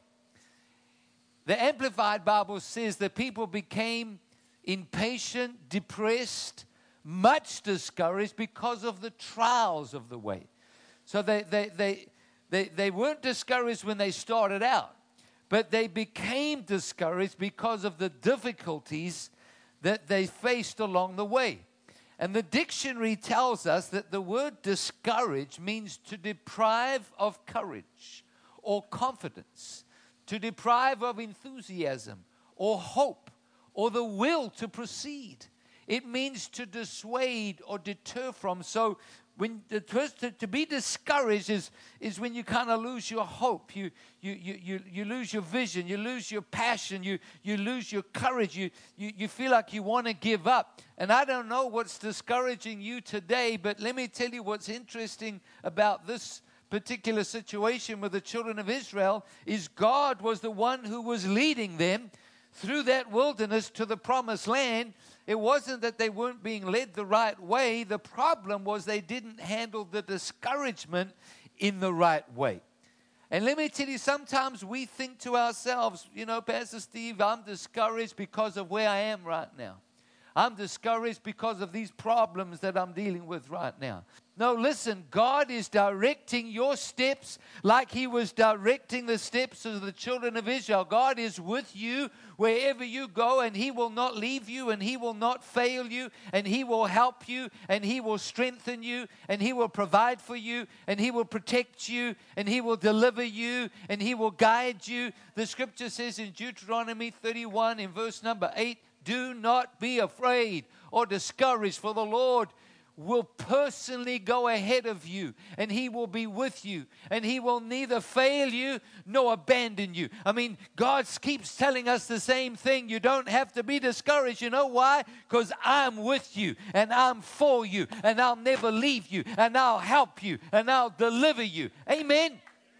The Amplified Bible says the people became impatient, depressed, much discouraged because of the trials of the way. So they, they, they, they, they weren't discouraged when they started out, but they became discouraged because of the difficulties that they faced along the way. And the dictionary tells us that the word discourage means to deprive of courage or confidence, to deprive of enthusiasm or hope or the will to proceed. It means to dissuade or deter from. So when the, to, to be discouraged is, is when you kind of lose your hope. You, you, you, you, you lose your vision. You lose your passion. You, you lose your courage. You, you, you feel like you want to give up. And I don't know what's discouraging you today, but let me tell you what's interesting about this particular situation with the children of Israel is God was the one who was leading them through that wilderness to the promised land. It wasn't that they weren't being led the right way. The problem was they didn't handle the discouragement in the right way. And let me tell you, sometimes we think to ourselves, you know, Pastor Steve, I'm discouraged because of where I am right now. I'm discouraged because of these problems that I'm dealing with right now. No, listen, God is directing your steps like He was directing the steps of the children of Israel. God is with you wherever you go, and He will not leave you, and He will not fail you, and He will help you, and He will strengthen you, and He will provide for you, and He will protect you, and He will deliver you, and He will guide you. The scripture says in Deuteronomy thirty-one in verse number eight, do not be afraid or discouraged, for the Lord will personally go ahead of you, and He will be with you, and He will neither fail you nor abandon you. I mean, God keeps telling us the same thing. You don't have to be discouraged. You know why? Because I'm with you, and I'm for you, and I'll never leave you, and I'll help you, and I'll deliver you. Amen.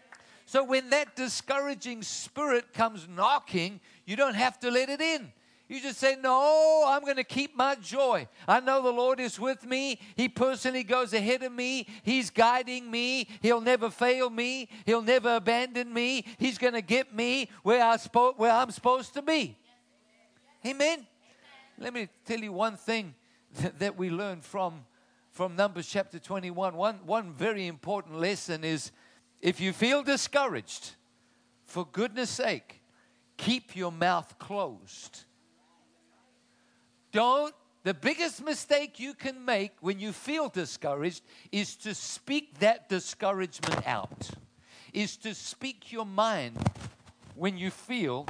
So when that discouraging spirit comes knocking, you don't have to let it in. You just say, no, I'm going to keep my joy. I know the Lord is with me. He personally goes ahead of me. He's guiding me. He'll never fail me. He'll never abandon me. He's going to get me where, I spo- where I'm supposed to be. Amen? Amen. Let me tell you one thing that, that we learned from, from Numbers chapter twenty-one. One, one very important lesson is if you feel discouraged, for goodness sake, keep your mouth closed. Don't, the biggest mistake you can make when you feel discouraged is to speak that discouragement out, is to speak your mind when you feel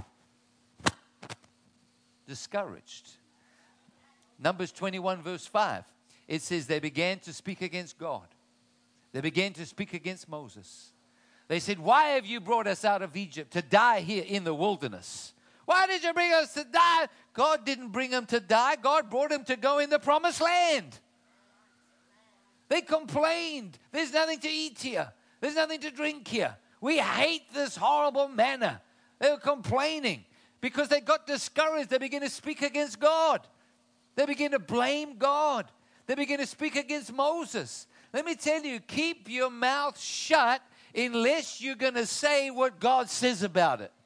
discouraged. Numbers twenty-one verse five, it says they began to speak against God. They began to speak against Moses. They said, why have you brought us out of Egypt to die here in the wilderness? Why did you bring us to die? God didn't bring them to die. God brought them to go in the promised land. They complained. There's nothing to eat here. There's nothing to drink here. We hate this horrible manna. They were complaining because they got discouraged. They began to speak against God. They began to blame God. They began to speak against Moses. Let me tell you, keep your mouth shut unless you're going to say what God says about it.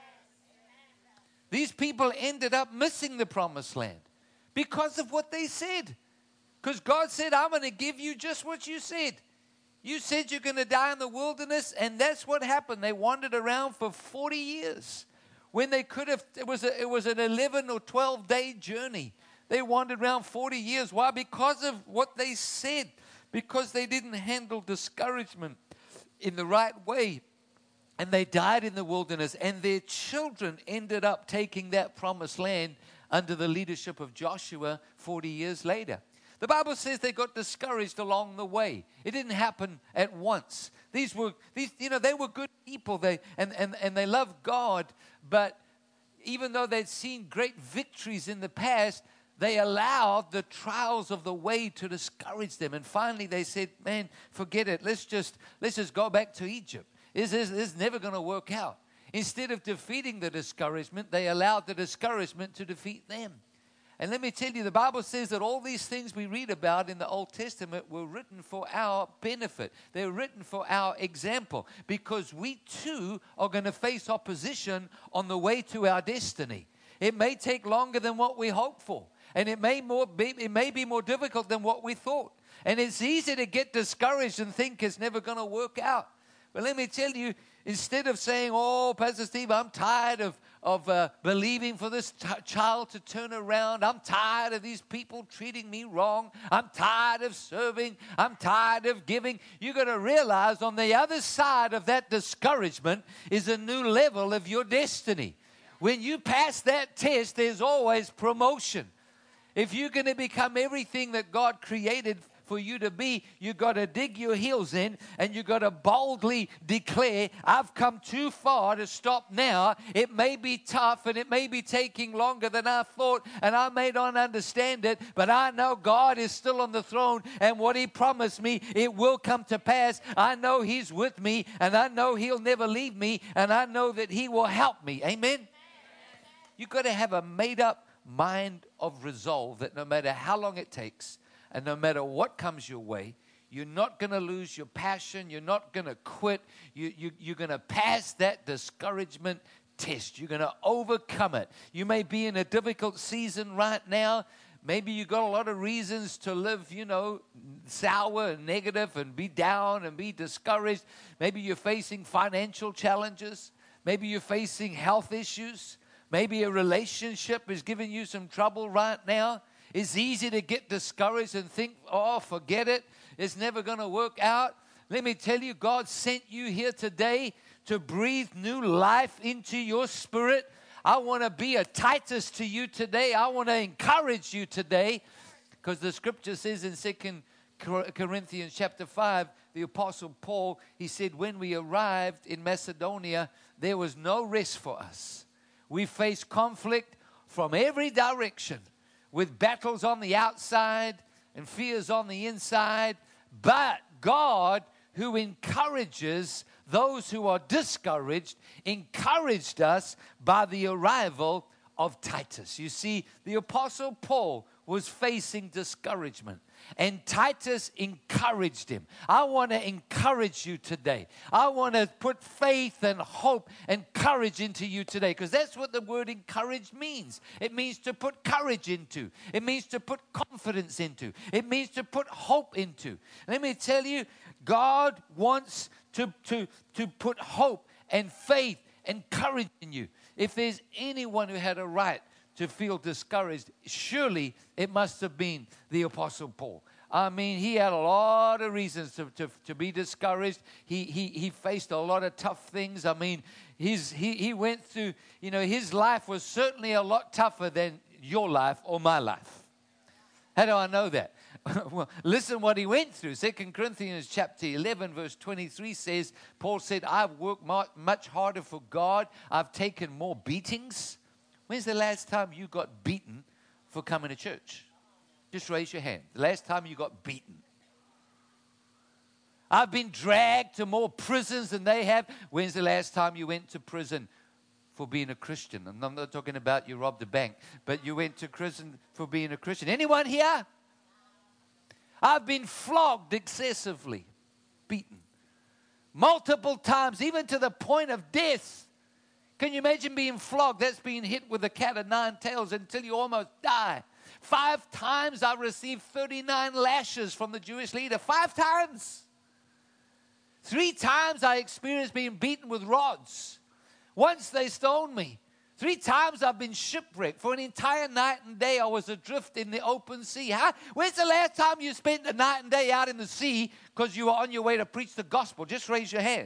These people ended up missing the promised land because of what they said. Because God said, I'm going to give you just what you said. You said you're going to die in the wilderness, and that's what happened. They wandered around for forty years when they could have, it was, a, it was an eleven or twelve day journey. They wandered around forty years. Why? Because of what they said. because they didn't handle discouragement in the right way. And they died in the wilderness, and their children ended up taking that promised land under the leadership of Joshua forty years later. The Bible says they got discouraged along the way. It didn't happen at once. These were, these, you know, they were good people. They and, and, and they loved God, but even though they'd seen great victories in the past, they allowed the trials of the way to discourage them. And finally they said, man, forget it. Let's just let's just go back to Egypt. This is, this is never going to work out. Instead of defeating the discouragement, they allowed the discouragement to defeat them. And let me tell you, the Bible says that all these things we read about in the Old Testament were written for our benefit. They're written for our example, because we too are going to face opposition on the way to our destiny. It may take longer than what we hoped for, and it may more be, it may be more difficult than what we thought. And it's easy to get discouraged and think it's never going to work out. But let me tell you, instead of saying, oh, Pastor Steve, I'm tired of, of uh, believing for this t- child to turn around. I'm tired of these people treating me wrong. I'm tired of serving. I'm tired of giving. You're going to realize on the other side of that discouragement is a new level of your destiny. When you pass that test, there's always promotion. If you're going to become everything that God created for you to be, you got to dig your heels in, and you got to boldly declare, I've come too far to stop now. It may be tough, and it may be taking longer than I thought, and I may not understand it, but I know God is still on the throne, and what He promised me, it will come to pass. I know He's with me, and I know He'll never leave me, and I know that He will help me. Amen? You've got to have a made-up mind of resolve that no matter how long it takes, and no matter what comes your way, you're not going to lose your passion. You're not going to quit. You, you, you're going to pass that discouragement test. You're going to overcome it. You may be in a difficult season right now. Maybe you got a lot of reasons to live, you know, sour and negative and be down and be discouraged. Maybe you're facing financial challenges. Maybe you're facing health issues. Maybe a relationship is giving you some trouble right now. It's easy to get discouraged and think, oh, forget it. It's never going to work out. Let me tell you, God sent you here today to breathe new life into your spirit. I want to be a Titus to you today. I want to encourage you today, because the scripture says in Second Corinthians chapter five, the Apostle Paul, he said, when we arrived in Macedonia, there was no rest for us. We faced conflict from every direction, with battles on the outside and fears on the inside. But God, who encourages those who are discouraged, encouraged us by the arrival of Titus. You see, the Apostle Paul was facing discouragement, and Titus encouraged him. I want to encourage you today. I want to put faith and hope and courage into you today, because that's what the word encourage means. It means to put courage into. It means to put confidence into. It means to put hope into. Let me tell you, God wants to, to, to put hope and faith and courage in you. If there's anyone who had a right to feel discouraged, surely it must have been the Apostle Paul. I mean, he had a lot of reasons to, to, to be discouraged. He, he, he faced a lot of tough things. I mean, his, he, he went through, you know, his life was certainly a lot tougher than your life or my life. How do I know that? Well, listen what he went through. Second Corinthians chapter eleven, verse twenty-three says, Paul said, I've worked much harder for God. I've taken more beatings. When's the last time you got beaten for coming to church? Just raise your hand. The last time you got beaten. I've been dragged to more prisons than they have. When's the last time you went to prison for being a Christian? And I'm not talking about you robbed a bank, but you went to prison for being a Christian. Anyone here? I've been flogged excessively, beaten, multiple times, even to the point of death. Can you imagine being flogged? That's being hit with a cat of nine tails until you almost die. Five times I received thirty-nine lashes from the Jewish leader. Five times. Three times I experienced being beaten with rods. Once they stoned me. Three times I've been shipwrecked. For an entire night and day, I was adrift in the open sea. How, when's the last time you spent the night and day out in the sea because you were on your way to preach the gospel? Just raise your hand.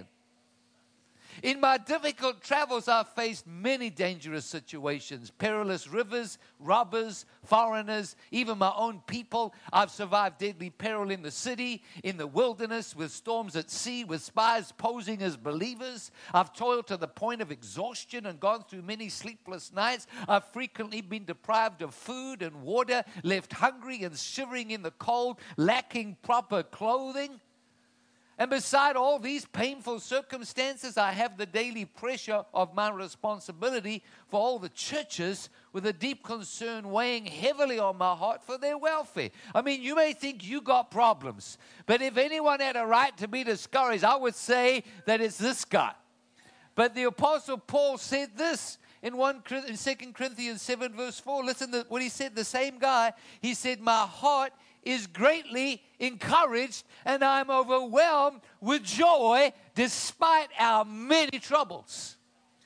In my difficult travels, I've faced many dangerous situations, perilous rivers, robbers, foreigners, even my own people. I've survived deadly peril in the city, in the wilderness, with storms at sea, with spies posing as believers. I've toiled to the point of exhaustion and gone through many sleepless nights. I've frequently been deprived of food and water, left hungry and shivering in the cold, lacking proper clothing. And beside all these painful circumstances, I have the daily pressure of my responsibility for all the churches, with a deep concern weighing heavily on my heart for their welfare. I mean, you may think you got problems, but if anyone had a right to be discouraged, I would say that it's this guy. But the Apostle Paul said this in one in Second Corinthians seven verse four. Listen to what he said, the same guy. He said, my heart is greatly encouraged, and I'm overwhelmed with joy despite our many troubles.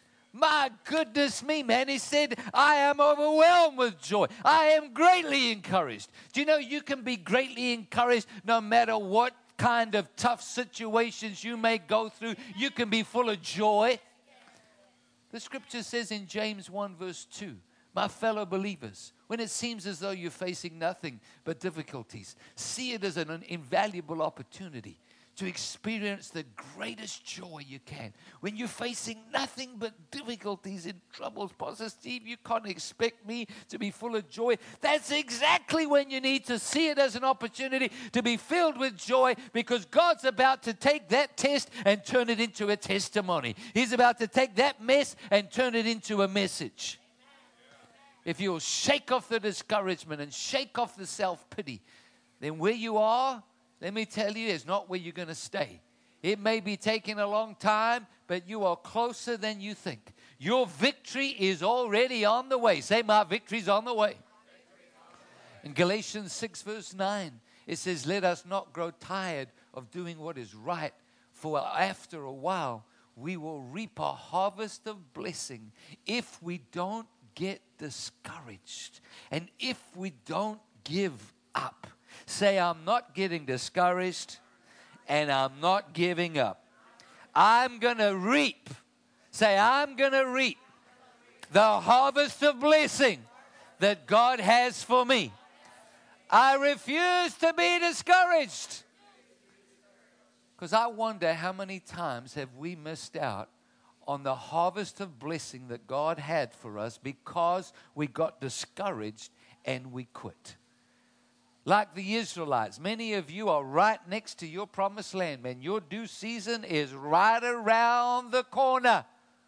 My goodness me, man. He said, I am overwhelmed with joy. I am greatly encouraged. Do you know you can be greatly encouraged no matter what kind of tough situations you may go through? You can be full of joy. The scripture says in James one verse two, my fellow believers, when it seems as though you're facing nothing but difficulties, see it as an invaluable opportunity to experience the greatest joy you can. When you're facing nothing but difficulties and troubles, Pastor Steve, you can't expect me to be full of joy. That's exactly when you need to see it as an opportunity to be filled with joy, because God's about to take that test and turn it into a testimony. He's about to take that mess and turn it into a message. If you'll shake off the discouragement and shake off the self-pity, then where you are, let me tell you, is not where you're going to stay. It may be taking a long time, but you are closer than you think. Your victory is already on the way. Say, my victory's on the way. In Galatians six verse nine, it says, let us not grow tired of doing what is right, for after a while we will reap a harvest of blessing if we don't get discouraged and if we don't give up. Say, I'm not getting discouraged and I'm not giving up. I'm going to reap. Say, I'm going to reap the harvest of blessing that God has for me. I refuse to be discouraged. Because I wonder how many times have we missed out on the harvest of blessing that God had for us because we got discouraged and we quit. Like the Israelites, many of you are right next to your promised land, man. Your due season is right around the corner.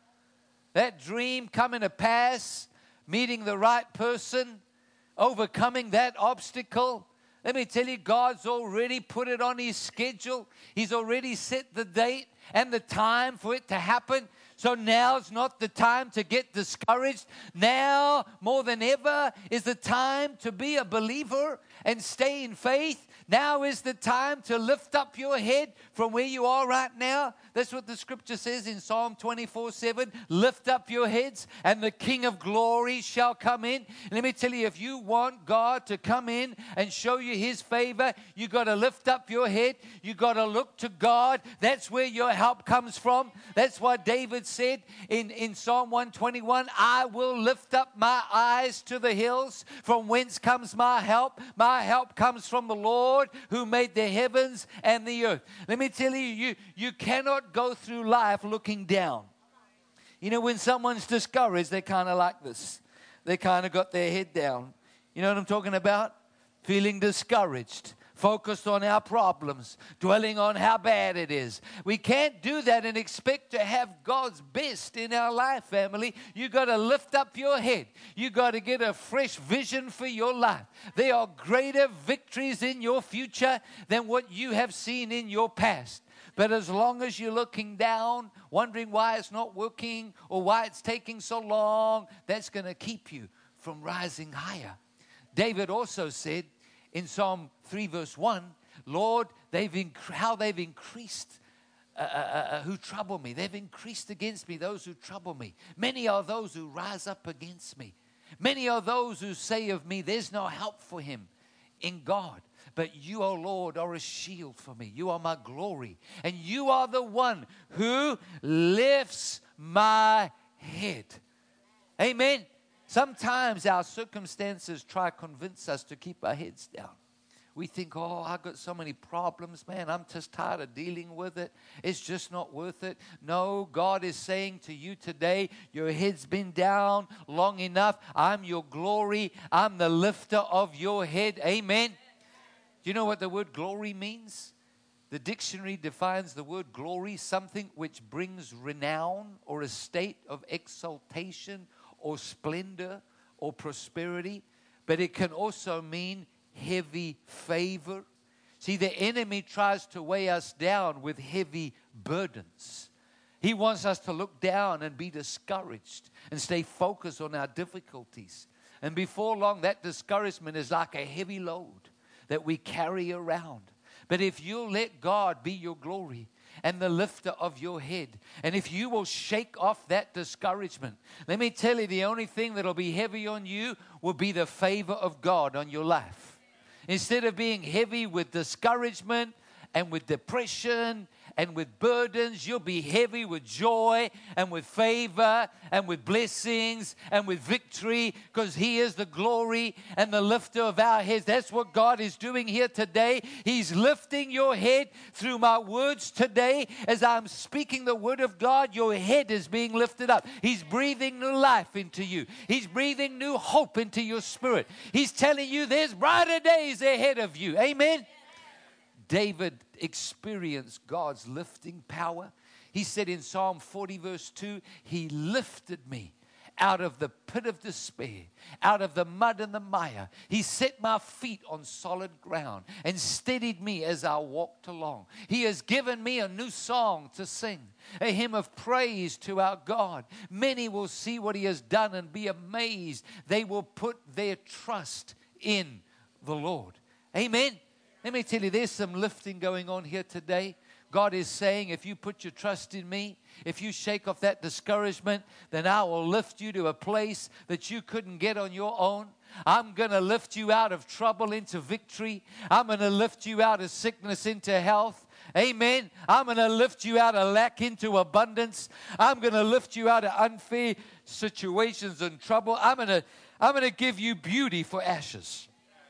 That dream coming to pass, meeting the right person, overcoming that obstacle. Let me tell you, God's already put it on His schedule. He's already set the date and the time for it to happen. So now's not the time to get discouraged. Now, more than ever, is the time to be a believer and stay in faith. Now is the time to lift up your head from where you are right now. That's what the scripture says in Psalm twenty-four seven. Lift up your heads and the King of glory shall come in. And let me tell you, if you want God to come in and show you His favor, you got to lift up your head. You got to look to God. That's where your help comes from. That's why David said in, in Psalm one twenty-one, I will lift up my eyes to the hills. From whence comes my help? My help comes from the Lord who made the heavens and the earth. Let me tell you, you, you cannot go through life looking down. You know, when someone's discouraged, they're kind of like this. They kind of got their head down. You know what I'm talking about? Feeling discouraged. Focused on our problems, dwelling on how bad it is. We can't do that and expect to have God's best in our life, family. You got to lift up your head. You got to get a fresh vision for your life. There are greater victories in your future than what you have seen in your past. But as long as you're looking down, wondering why it's not working or why it's taking so long, that's going to keep you from rising higher. David also said, in Psalm three verse one, Lord, they've inc- how they've increased uh, uh, uh, who trouble me. They've increased against me those who trouble me. Many are those who rise up against me. Many are those who say of me, there's no help for him in God. But you, O Lord, are a shield for me. You are my glory. And you are the one who lifts my head. Amen. Sometimes our circumstances try to convince us to keep our heads down. We think, oh, I've got so many problems, man. I'm just tired of dealing with it. It's just not worth it. No, God is saying to you today, your head's been down long enough. I'm your glory. I'm the lifter of your head. Amen. Do you know what the word glory means? The dictionary defines the word glory, something which brings renown or a state of exaltation or splendor or prosperity. But it can also mean heavy favor. See, the enemy tries to weigh us down with heavy burdens. He wants us to look down and be discouraged and stay focused on our difficulties. And before long, that discouragement is like a heavy load that we carry around. But if you'll let God be your glory and the lifter of your head, and if you will shake off that discouragement, let me tell you, the only thing that'll be heavy on you will be the favor of God on your life. Instead of being heavy with discouragement and with depression and with burdens, you'll be heavy with joy and with favor and with blessings and with victory, because He is the glory and the lifter of our heads. That's what God is doing here today. He's lifting your head through my words today. As I'm speaking the word of God, your head is being lifted up. He's breathing new life into you. He's breathing new hope into your spirit. He's telling you there's brighter days ahead of you. Amen. David experienced God's lifting power. He said in Psalm forty verse two, He lifted me out of the pit of despair, out of the mud and the mire. He set my feet on solid ground and steadied me as I walked along. He has given me a new song to sing, a hymn of praise to our God. Many will see what He has done and be amazed. They will put their trust in the Lord. Amen. Let me tell you, there's some lifting going on here today. God is saying, if you put your trust in me, if you shake off that discouragement, then I will lift you to a place that you couldn't get on your own. I'm going to lift you out of trouble into victory. I'm going to lift you out of sickness into health. Amen. I'm going to lift you out of lack into abundance. I'm going to lift you out of unfair situations and trouble. I'm going to, I'm going to give you beauty for ashes.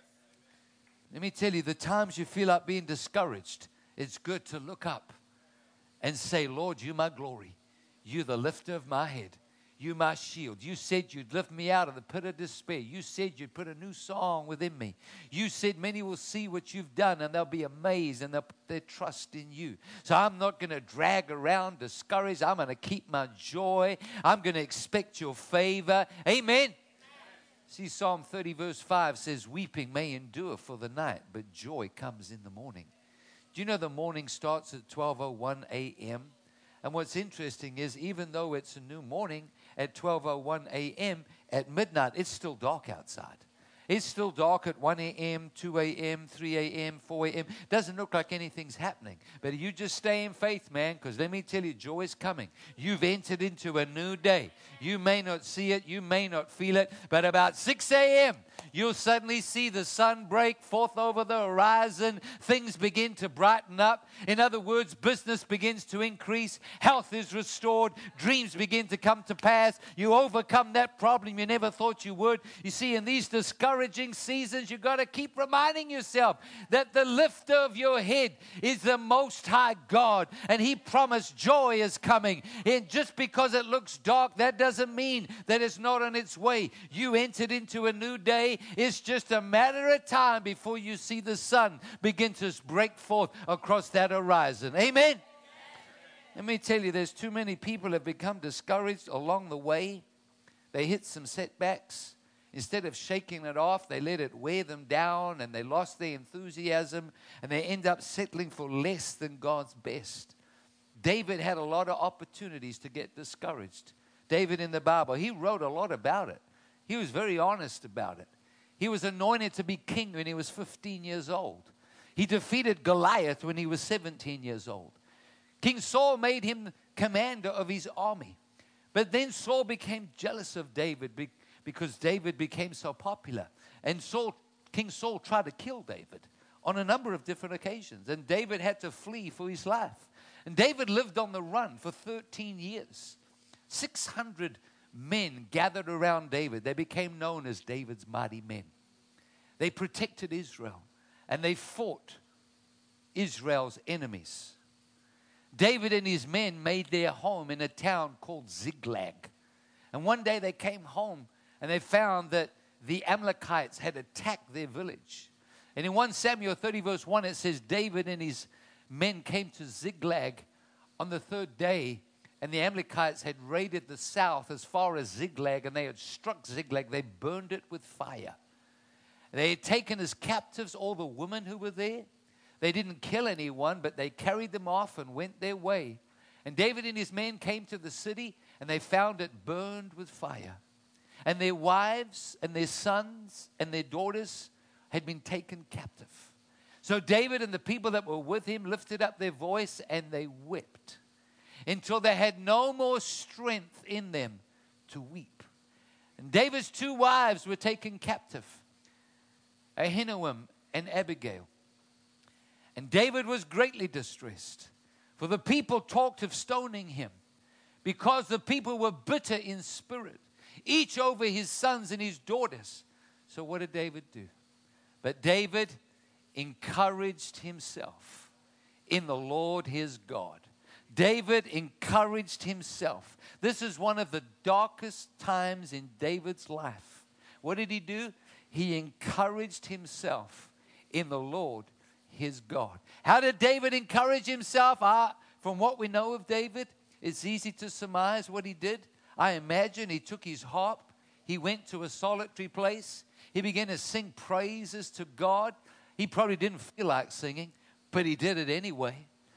Let me tell you, the times you feel like being discouraged, it's good to look up and say, Lord, you my glory. You the lifter of my head. You my shield. You said you'd lift me out of the pit of despair. You said you'd put a new song within me. You said many will see what you've done and they'll be amazed and they'll put their trust in you. So I'm not going to drag around discouraged. I'm going to keep my joy. I'm going to expect your favor. Amen. See, Psalm thirty verse five says, weeping may endure for the night, but joy comes in the morning. Do you know the morning starts at twelve oh one a.m.? And what's interesting is, even though it's a new morning at twelve oh one a.m., at midnight, it's still dark outside. It's still dark at one a.m., two a.m., three a.m., four a.m. Doesn't look like anything's happening. But you just stay in faith, man, because let me tell you, joy is coming. You've entered into a new day. You may not see it, you may not feel it, but about six a.m., you'll suddenly see the sun break forth over the horizon. Things begin to brighten up. In other words, business begins to increase. Health is restored. Dreams begin to come to pass. You overcome that problem you never thought you would. You see, in these discouraging seasons, you've got to keep reminding yourself that the lifter of your head is the Most High God, and He promised joy is coming. And just because it looks dark, that doesn't mean that it's not on its way. You entered into a new day. It's just a matter of time before you see the sun begin to break forth across that horizon. Amen? Let me tell you, there's too many people that have become discouraged along the way. They hit some setbacks. Instead of shaking it off, they let it wear them down, and they lost their enthusiasm, and they end up settling for less than God's best. David had a lot of opportunities to get discouraged. David in the Bible, he wrote a lot about it. He was very honest about it. He was anointed to be king when he was fifteen years old. He defeated Goliath when he was seventeen years old. King Saul made him commander of his army. But then Saul became jealous of David be- because David became so popular. And Saul, King Saul tried to kill David on a number of different occasions. And David had to flee for his life. And David lived on the run for thirteen years. six hundred men gathered around David. They became known as David's mighty men. They protected Israel. And they fought Israel's enemies. David and his men made their home in a town called Ziklag. And one day they came home and they found that the Amalekites had attacked their village. And in First Samuel thirty verse one it says, David and his men came to Ziklag on the third day, and the Amalekites had raided the south as far as Ziklag, and they had struck Ziklag. They burned it with fire. They had taken as captives all the women who were there. They didn't kill anyone, but they carried them off and went their way. And David and his men came to the city, and they found it burned with fire. And their wives and their sons and their daughters had been taken captive. So David and the people that were with him lifted up their voice and they wept until they had no more strength in them to weep. And David's two wives were taken captive, Ahinoam and Abigail. And David was greatly distressed, for the people talked of stoning him, because the people were bitter in spirit, each over his sons and his daughters. So what did David do? But David encouraged himself in the Lord his God. David encouraged himself. This is one of the darkest times in David's life. What did he do? He encouraged himself in the Lord his God. How did David encourage himself? Ah, from what we know of David, it's easy to surmise what he did. I imagine he took his harp. He went to a solitary place. He began to sing praises to God. He probably didn't feel like singing, but he did it anyway.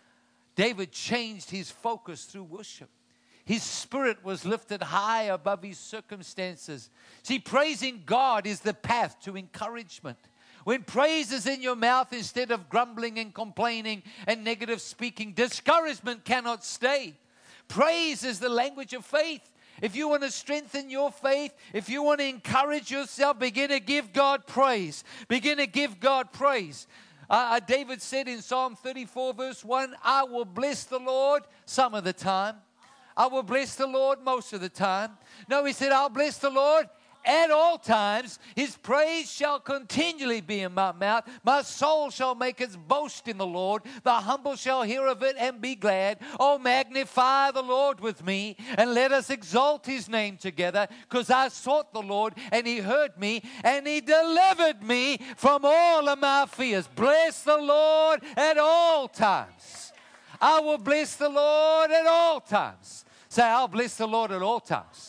David changed his focus through worship. His spirit was lifted high above his circumstances. See, praising God is the path to encouragement. When praise is in your mouth instead of grumbling and complaining and negative speaking, discouragement cannot stay. Praise is the language of faith. If you want to strengthen your faith, if you want to encourage yourself, begin to give God praise. Begin to give God praise. Uh, David said in Psalm thirty-four verse one, I will bless the Lord some of the time. I will bless the Lord most of the time. No, he said, I'll bless the Lord at all times. His praise shall continually be in my mouth. My soul shall make its boast in the Lord. The humble shall hear of it and be glad. Oh, magnify the Lord with me, and let us exalt his name together, because I sought the Lord, and he heard me, and he delivered me from all of my fears. Bless the Lord at all times. I will bless the Lord at all times. Say, I'll bless the Lord at all times.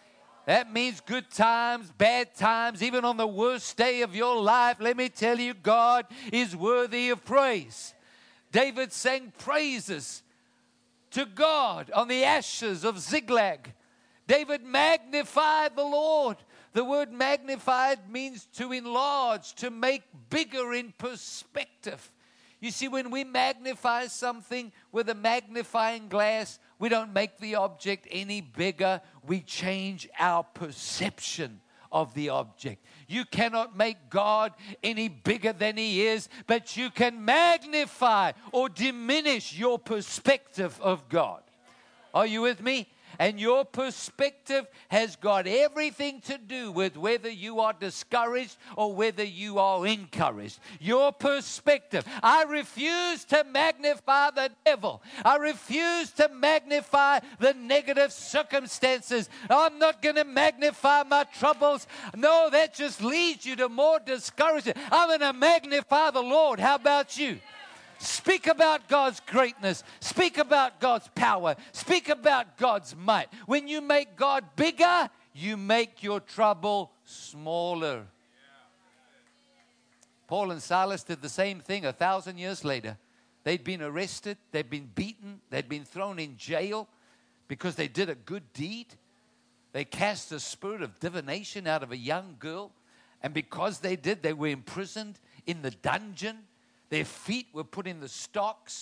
That means good times, bad times, even on the worst day of your life. Let me tell you, God is worthy of praise. David sang praises to God on the ashes of Ziklag. David magnified the Lord. The word magnified means to enlarge, to make bigger in perspective. You see, when we magnify something with a magnifying glass, we don't make the object any bigger. We change our perception of the object. You cannot make God any bigger than he is, but you can magnify or diminish your perspective of God. Are you with me? And your perspective has got everything to do with whether you are discouraged or whether you are encouraged. Your perspective. I refuse to magnify the devil. I refuse to magnify the negative circumstances. I'm not going to magnify my troubles. No, that just leads you to more discouragement. I'm going to magnify the Lord. How about you? Speak about God's greatness. Speak about God's power. Speak about God's might. When you make God bigger, you make your trouble smaller. Paul and Silas did the same thing a thousand years later. They'd been arrested. They'd been beaten. They'd been thrown in jail because they did a good deed. They cast the spirit of divination out of a young girl. And because they did, they were imprisoned in the dungeon. Their feet were put in the stocks,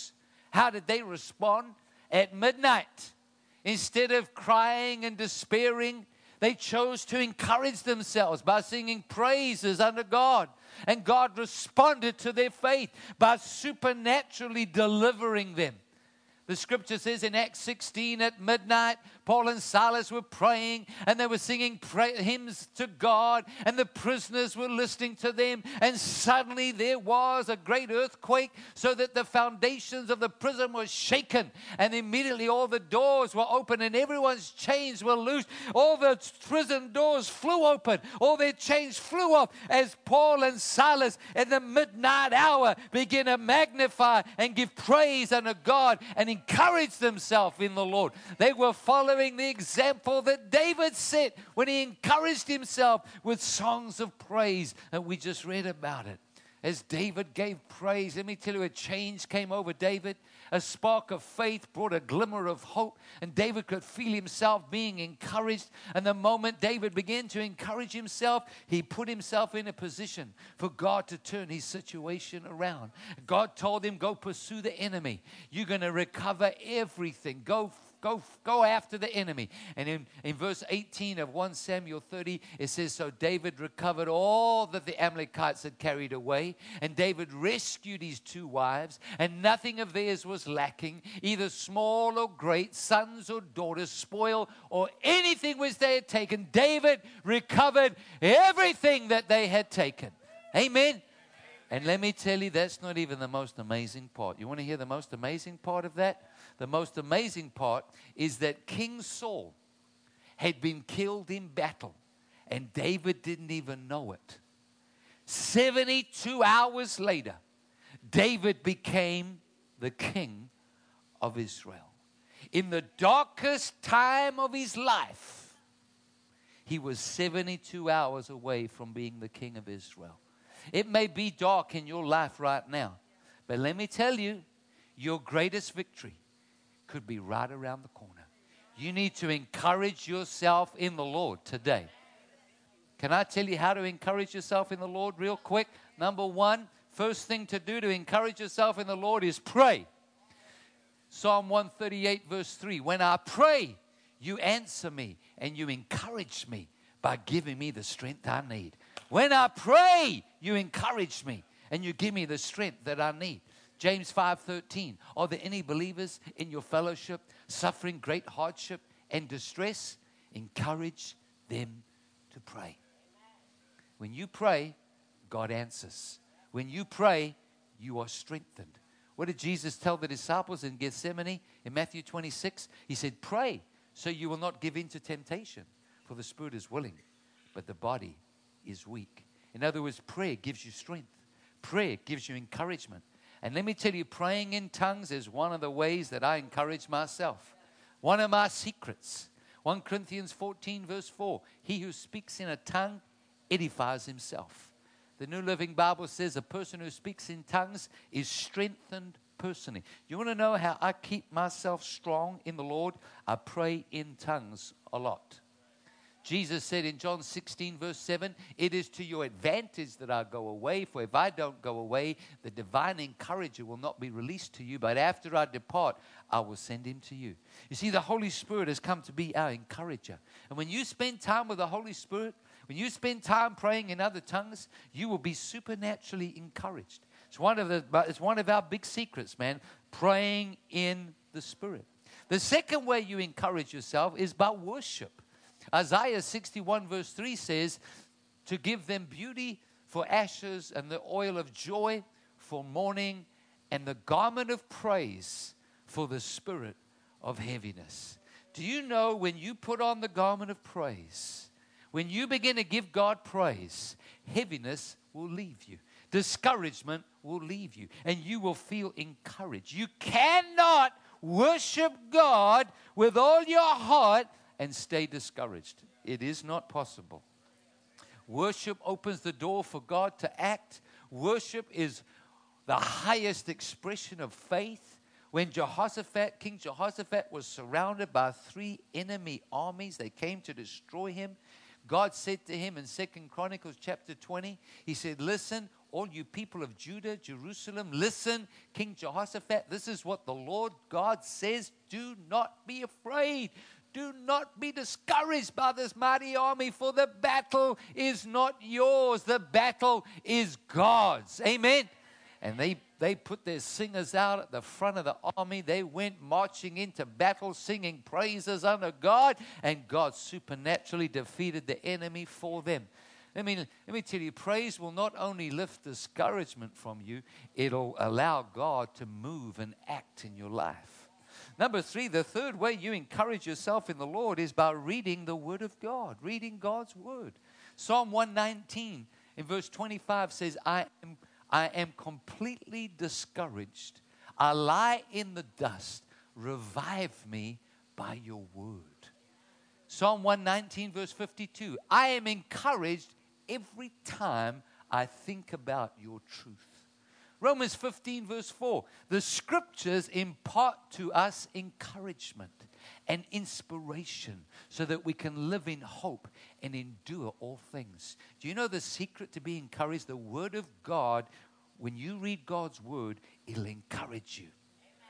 How did they respond? At midnight, instead of crying and despairing, they chose to encourage themselves by singing praises unto God. And God responded to their faith by supernaturally delivering them. The scripture says in Acts sixteen, at midnight, Paul and Silas were praying and they were singing pray- hymns to God, and the prisoners were listening to them. And suddenly there was a great earthquake, so that the foundations of the prison were shaken. And immediately all the doors were open and everyone's chains were loosed. All the prison doors flew open. All their chains flew off as Paul and Silas at the midnight hour began to magnify and give praise unto God and encourage themselves in the Lord. They were following the example that David set when he encouraged himself with songs of praise. And we just read about it. As David gave praise, let me tell you, a change came over David. A spark of faith brought a glimmer of hope, and David could feel himself being encouraged. And the moment David began to encourage himself, he put himself in a position for God to turn his situation around. God told him, go pursue the enemy. You're going to recover everything. Go Go, go after the enemy. And in, in verse eighteen of First Samuel thirty, it says, so David recovered all that the Amalekites had carried away, and David rescued his two wives, and nothing of theirs was lacking, either small or great, sons or daughters, spoil or anything which they had taken. David recovered everything that they had taken. Amen. And let me tell you, that's not even the most amazing part. You want to hear the most amazing part of that? The most amazing part is that King Saul had been killed in battle, and David didn't even know it. seventy-two hours later, David became the king of Israel. In the darkest time of his life, he was seventy-two hours away from being the king of Israel. It may be dark in your life right now, but let me tell you, your greatest victory could be right around the corner. You need to encourage yourself in the Lord today. Can I tell you how to encourage yourself in the Lord real quick? Number one, first thing to do to encourage yourself in the Lord is pray. Psalm one thirty-eight verse three, when I pray, you answer me and you encourage me by giving me the strength I need. When I pray, you encourage me and you give me the strength that I need. James five thirteen, are there any believers in your fellowship suffering great hardship and distress? Encourage them to pray. When you pray, God answers. When you pray, you are strengthened. What did Jesus tell the disciples in Gethsemane in Matthew twenty-six? He said, pray so you will not give in to temptation, for the spirit is willing, but the body is weak. In other words, prayer gives you strength. Prayer gives you encouragement. And let me tell you, praying in tongues is one of the ways that I encourage myself. One of my secrets. First Corinthians fourteen verse four. He who speaks in a tongue edifies himself. The New Living Bible says a person who speaks in tongues is strengthened personally. You want to know how I keep myself strong in the Lord? I pray in tongues a lot. Jesus said in John sixteen verse seven, it is to your advantage that I go away, for if I don't go away, the divine encourager will not be released to you, but after I depart, I will send him to you. You see, the Holy Spirit has come to be our encourager. And when you spend time with the Holy Spirit, when you spend time praying in other tongues, you will be supernaturally encouraged. It's one of the, it's one of our big secrets, man, praying in the Spirit. The second way you encourage yourself is by worship. Isaiah sixty-one verse three says, to give them beauty for ashes and the oil of joy for mourning and the garment of praise for the spirit of heaviness. Do you know when you put on the garment of praise, when you begin to give God praise, heaviness will leave you. Discouragement will leave you and you will feel encouraged. You cannot worship God with all your heart and stay discouraged. It is not possible. Worship opens the door for God to act. Worship is the highest expression of faith. When Jehoshaphat, King Jehoshaphat was surrounded by three enemy armies, they came to destroy him. God said to him in Second Chronicles chapter twenty, he said, listen, all you people of Judah, Jerusalem, listen, King Jehoshaphat, this is what the Lord God says. Do not be afraid. Do not be discouraged by this mighty army, for the battle is not yours. The battle is God's. Amen. And they, they put their singers out at the front of the army. They went marching into battle, singing praises unto God, and God supernaturally defeated the enemy for them. I mean, let me tell you, praise will not only lift discouragement from you, it'll allow God to move and act in your life. Number three, the third way you encourage yourself in the Lord is by reading the Word of God, reading God's Word. Psalm one nineteen in verse twenty-five says, I am I am completely discouraged. I lie in the dust. Revive me by your word. Psalm one nineteen, verse fifty-two. I am encouraged every time I think about your truth. Romans fifteen, verse four. The scriptures impart to us encouragement and inspiration so that we can live in hope and endure all things. Do you know the secret to be encouraged? The Word of God, when you read God's Word, it'll encourage you.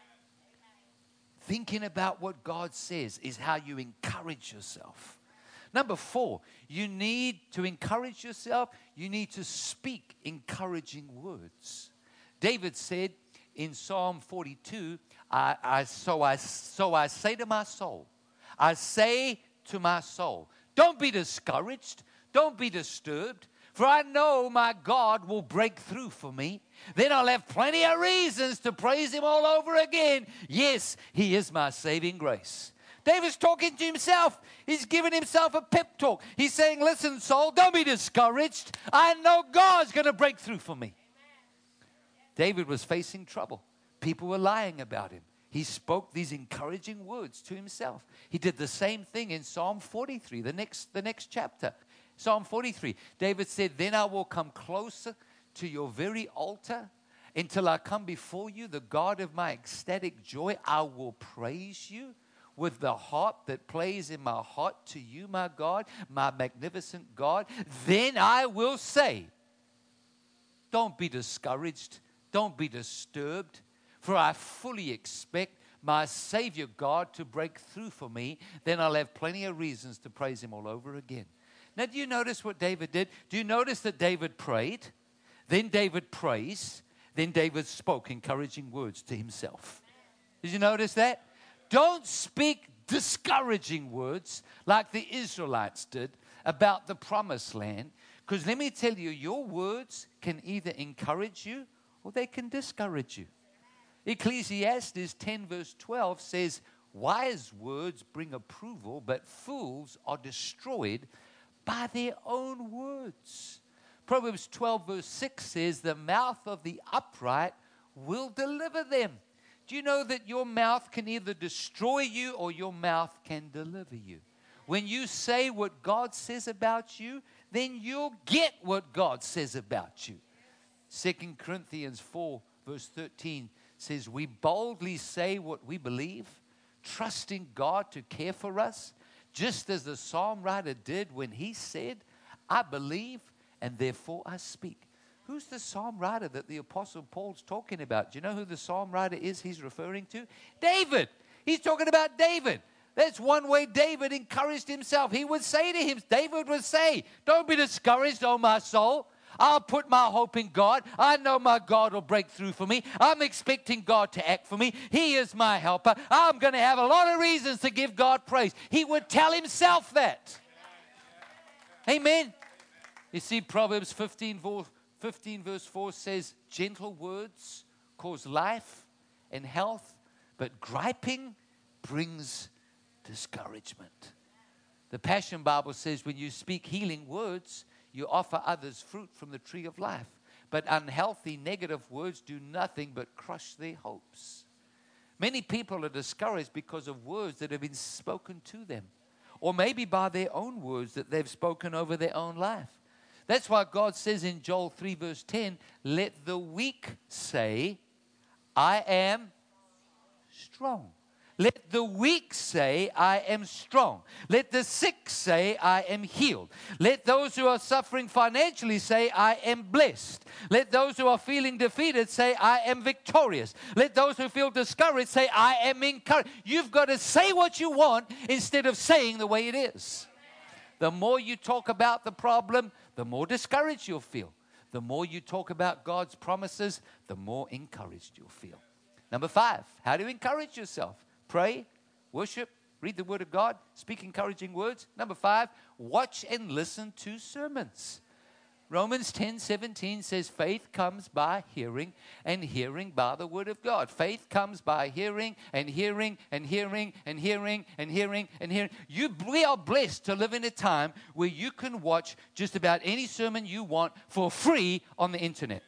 Thinking about what God says is how you encourage yourself. Number four, you need to encourage yourself. You need to speak encouraging words. David said in Psalm forty-two, I, I, so, I, so I say to my soul, I say to my soul, don't be discouraged, don't be disturbed, for I know my God will break through for me. Then I'll have plenty of reasons to praise him all over again. Yes, he is my saving grace. David's talking to himself. He's giving himself a pep talk. He's saying, listen, soul, don't be discouraged. I know God's going to break through for me. David was facing trouble. People were lying about him. He spoke these encouraging words to himself. He did the same thing in Psalm forty-three, the next, the next chapter. Psalm forty-three, David said, then I will come closer to your very altar until I come before you, the God of my ecstatic joy. I will praise you with the harp that plays in my heart to you, my God, my magnificent God. Then I will say, don't be discouraged. Don't be disturbed, for I fully expect my Savior God to break through for me. Then I'll have plenty of reasons to praise him all over again. Now, do you notice what David did? Do you notice that David prayed? Then David praised. Then David spoke encouraging words to himself. Did you notice that? Don't speak discouraging words like the Israelites did about the promised land. Because let me tell you, your words can either encourage you or they can discourage you. Ecclesiastes ten verse twelve says, wise words bring approval, but fools are destroyed by their own words. Proverbs twelve verse six says, the mouth of the upright will deliver them. Do you know that your mouth can either destroy you or your mouth can deliver you? When you say what God says about you, then you'll get what God says about you. Second Corinthians four verse thirteen says, we boldly say what we believe, trusting God to care for us, just as the psalm writer did when he said, I believe and therefore I speak. Who's the psalm writer that the Apostle Paul's talking about? Do you know who the psalm writer is he's referring to? David. He's talking about David. That's one way David encouraged himself. He would say to him, David would say, don't be discouraged, O my soul. I'll put my hope in God. I know my God will break through for me. I'm expecting God to act for me. He is my helper. I'm going to have a lot of reasons to give God praise. He would tell himself that. Amen. You see, Proverbs fifteen, fifteen verse four says, gentle words cause life and health, but griping brings discouragement. The Passion Bible says when you speak healing words, you offer others fruit from the tree of life. But unhealthy, negative words do nothing but crush their hopes. Many people are discouraged because of words that have been spoken to them, or maybe by their own words that they've spoken over their own life. That's why God says in Joel three verse ten, let the weak say, I am strong. Let the weak say, I am strong. Let the sick say, I am healed. Let those who are suffering financially say, I am blessed. Let those who are feeling defeated say, I am victorious. Let those who feel discouraged say, I am encouraged. You've got to say what you want instead of saying the way it is. The more you talk about the problem, the more discouraged you'll feel. The more you talk about God's promises, the more encouraged you'll feel. Number five, how to encourage yourself. Pray, worship, read the Word of God, speak encouraging words. Number five, watch and listen to sermons. Romans ten seventeen says faith comes by hearing, and hearing by the Word of God. Faith comes by hearing and hearing and hearing and hearing and hearing and hearing. You, we are blessed to live in a time where you can watch just about any sermon you want for free on the internet.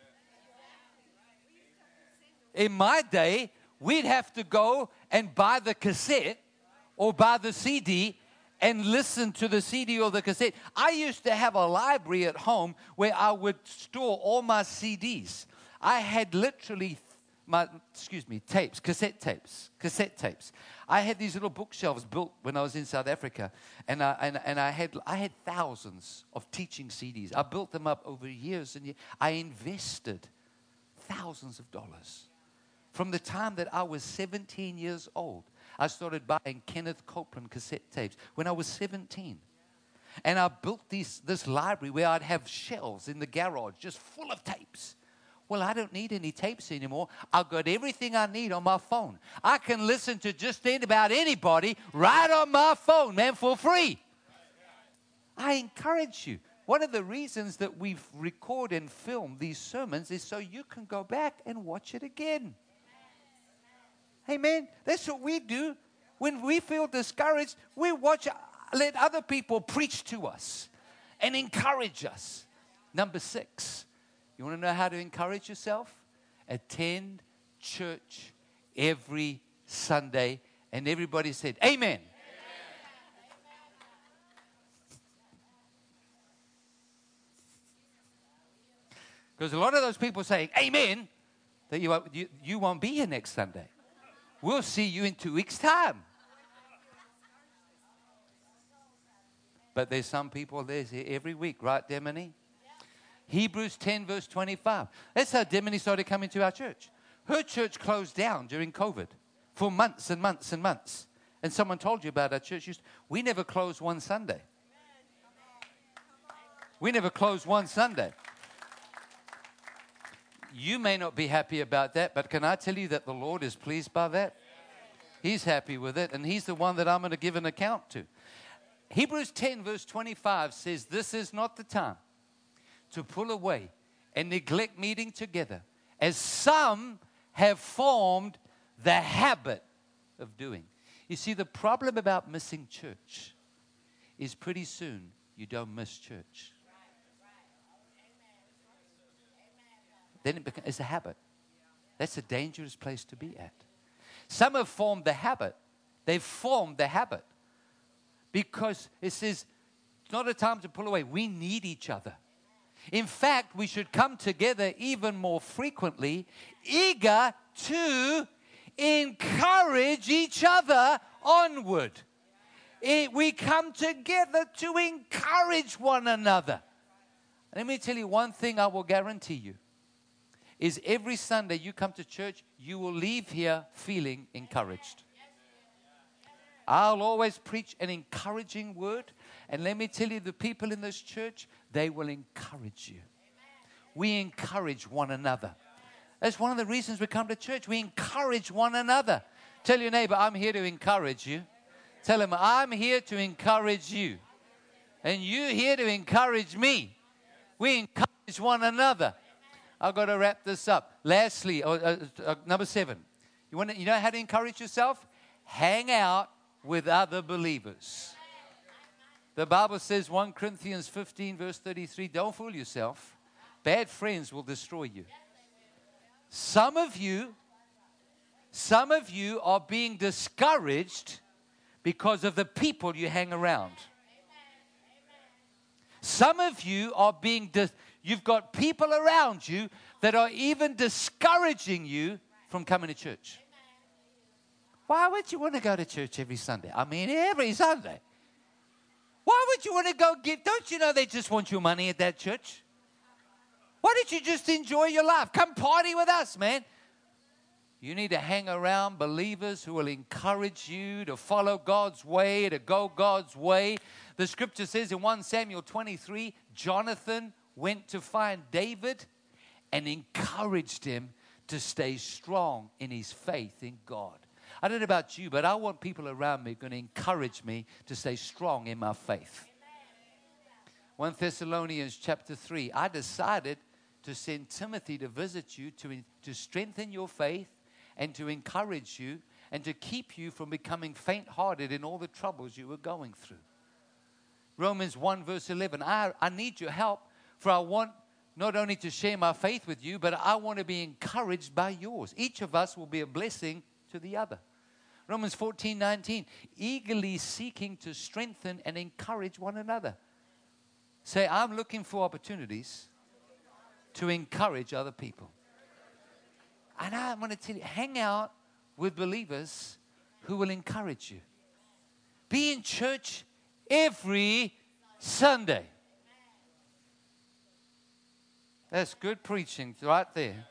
In my day, we'd have to go and buy the cassette or buy the C D and listen to the C D or the cassette. I used to have a library at home where I would store all my C Ds. I had literally, my, excuse me, tapes, cassette tapes, cassette tapes. I had these little bookshelves built when I was in South Africa, and I, and, and I had I had thousands of teaching C Ds. I built them up over years, and years. I invested thousands of dollars. From the time that I was seventeen years old, I started buying Kenneth Copeland cassette tapes when I was seventeen. And I built these, this library where I'd have shelves in the garage just full of tapes. Well, I don't need any tapes anymore. I've got everything I need on my phone. I can listen to just about anybody right on my phone, man, for free. I encourage you. One of the reasons that we record and film these sermons is so you can go back and watch it again. Amen. That's what we do. When we feel discouraged, we watch, let other people preach to us and encourage us. Number six, you want to know how to encourage yourself? Attend church every Sunday. And everybody said, amen. Because a lot of those people saying, amen, that you, you, you won't be here next Sunday. We'll see you in two weeks' time. But there's some people there every week, right, Demony? Hebrews ten, verse twenty-five. That's how Demony started coming to our church. Her church closed down during COVID for months and months and months. And someone told you about our church. We never closed one Sunday. We never closed one Sunday. You may not be happy about that, but can I tell you that the Lord is pleased by that? He's happy with it, and He's the one that I'm going to give an account to. Hebrews ten, verse twenty-five says, this is not the time to pull away and neglect meeting together, as some have formed the habit of doing. You see, the problem about missing church is pretty soon you don't miss church. Then it becomes, it's a habit. That's a dangerous place to be at. Some have formed the habit. They've formed the habit. Because it says, it's not a time to pull away. We need each other. In fact, we should come together even more frequently, eager to encourage each other onward. It, we come together to encourage one another. Let me tell you one thing I will guarantee you. Is every Sunday you come to church, you will leave here feeling encouraged. I'll always preach an encouraging word. And let me tell you, the people in this church, they will encourage you. We encourage one another. That's one of the reasons we come to church. We encourage one another. Tell your neighbor, I'm here to encourage you. Tell him, I'm here to encourage you. And you're here to encourage me. We encourage one another. I've got to wrap this up. Lastly, uh, uh, number seven. You want to, you know how to encourage yourself? Hang out with other believers. The Bible says, First Corinthians fifteen, verse thirty-three, don't fool yourself. Bad friends will destroy you. Some of you, some of you are being discouraged because of the people you hang around. Some of you are being discouraged. You've got people around you that are even discouraging you from coming to church. Why would you want to go to church every Sunday? I mean, every Sunday. Why would you want to go give? Don't you know they just want your money at that church? Why don't you just enjoy your life? Come party with us, man. You need to hang around believers who will encourage you to follow God's way, to go God's way. The scripture says in First Samuel twenty-three, Jonathan went to find David and encouraged him to stay strong in his faith in God. I don't know about you, but I want people around me going to encourage me to stay strong in my faith. First Thessalonians chapter three, I decided to send Timothy to visit you to, to strengthen your faith and to encourage you and to keep you from becoming faint-hearted in all the troubles you were going through. Romans one verse eleven, I, I need your help, for I want not only to share my faith with you, but I want to be encouraged by yours. Each of us will be a blessing to the other. Romans fourteen nineteen, eagerly seeking to strengthen and encourage one another. Say, I'm looking for opportunities to encourage other people. And I want to tell you, hang out with believers who will encourage you. Be in church every Sunday. That's good preaching right there.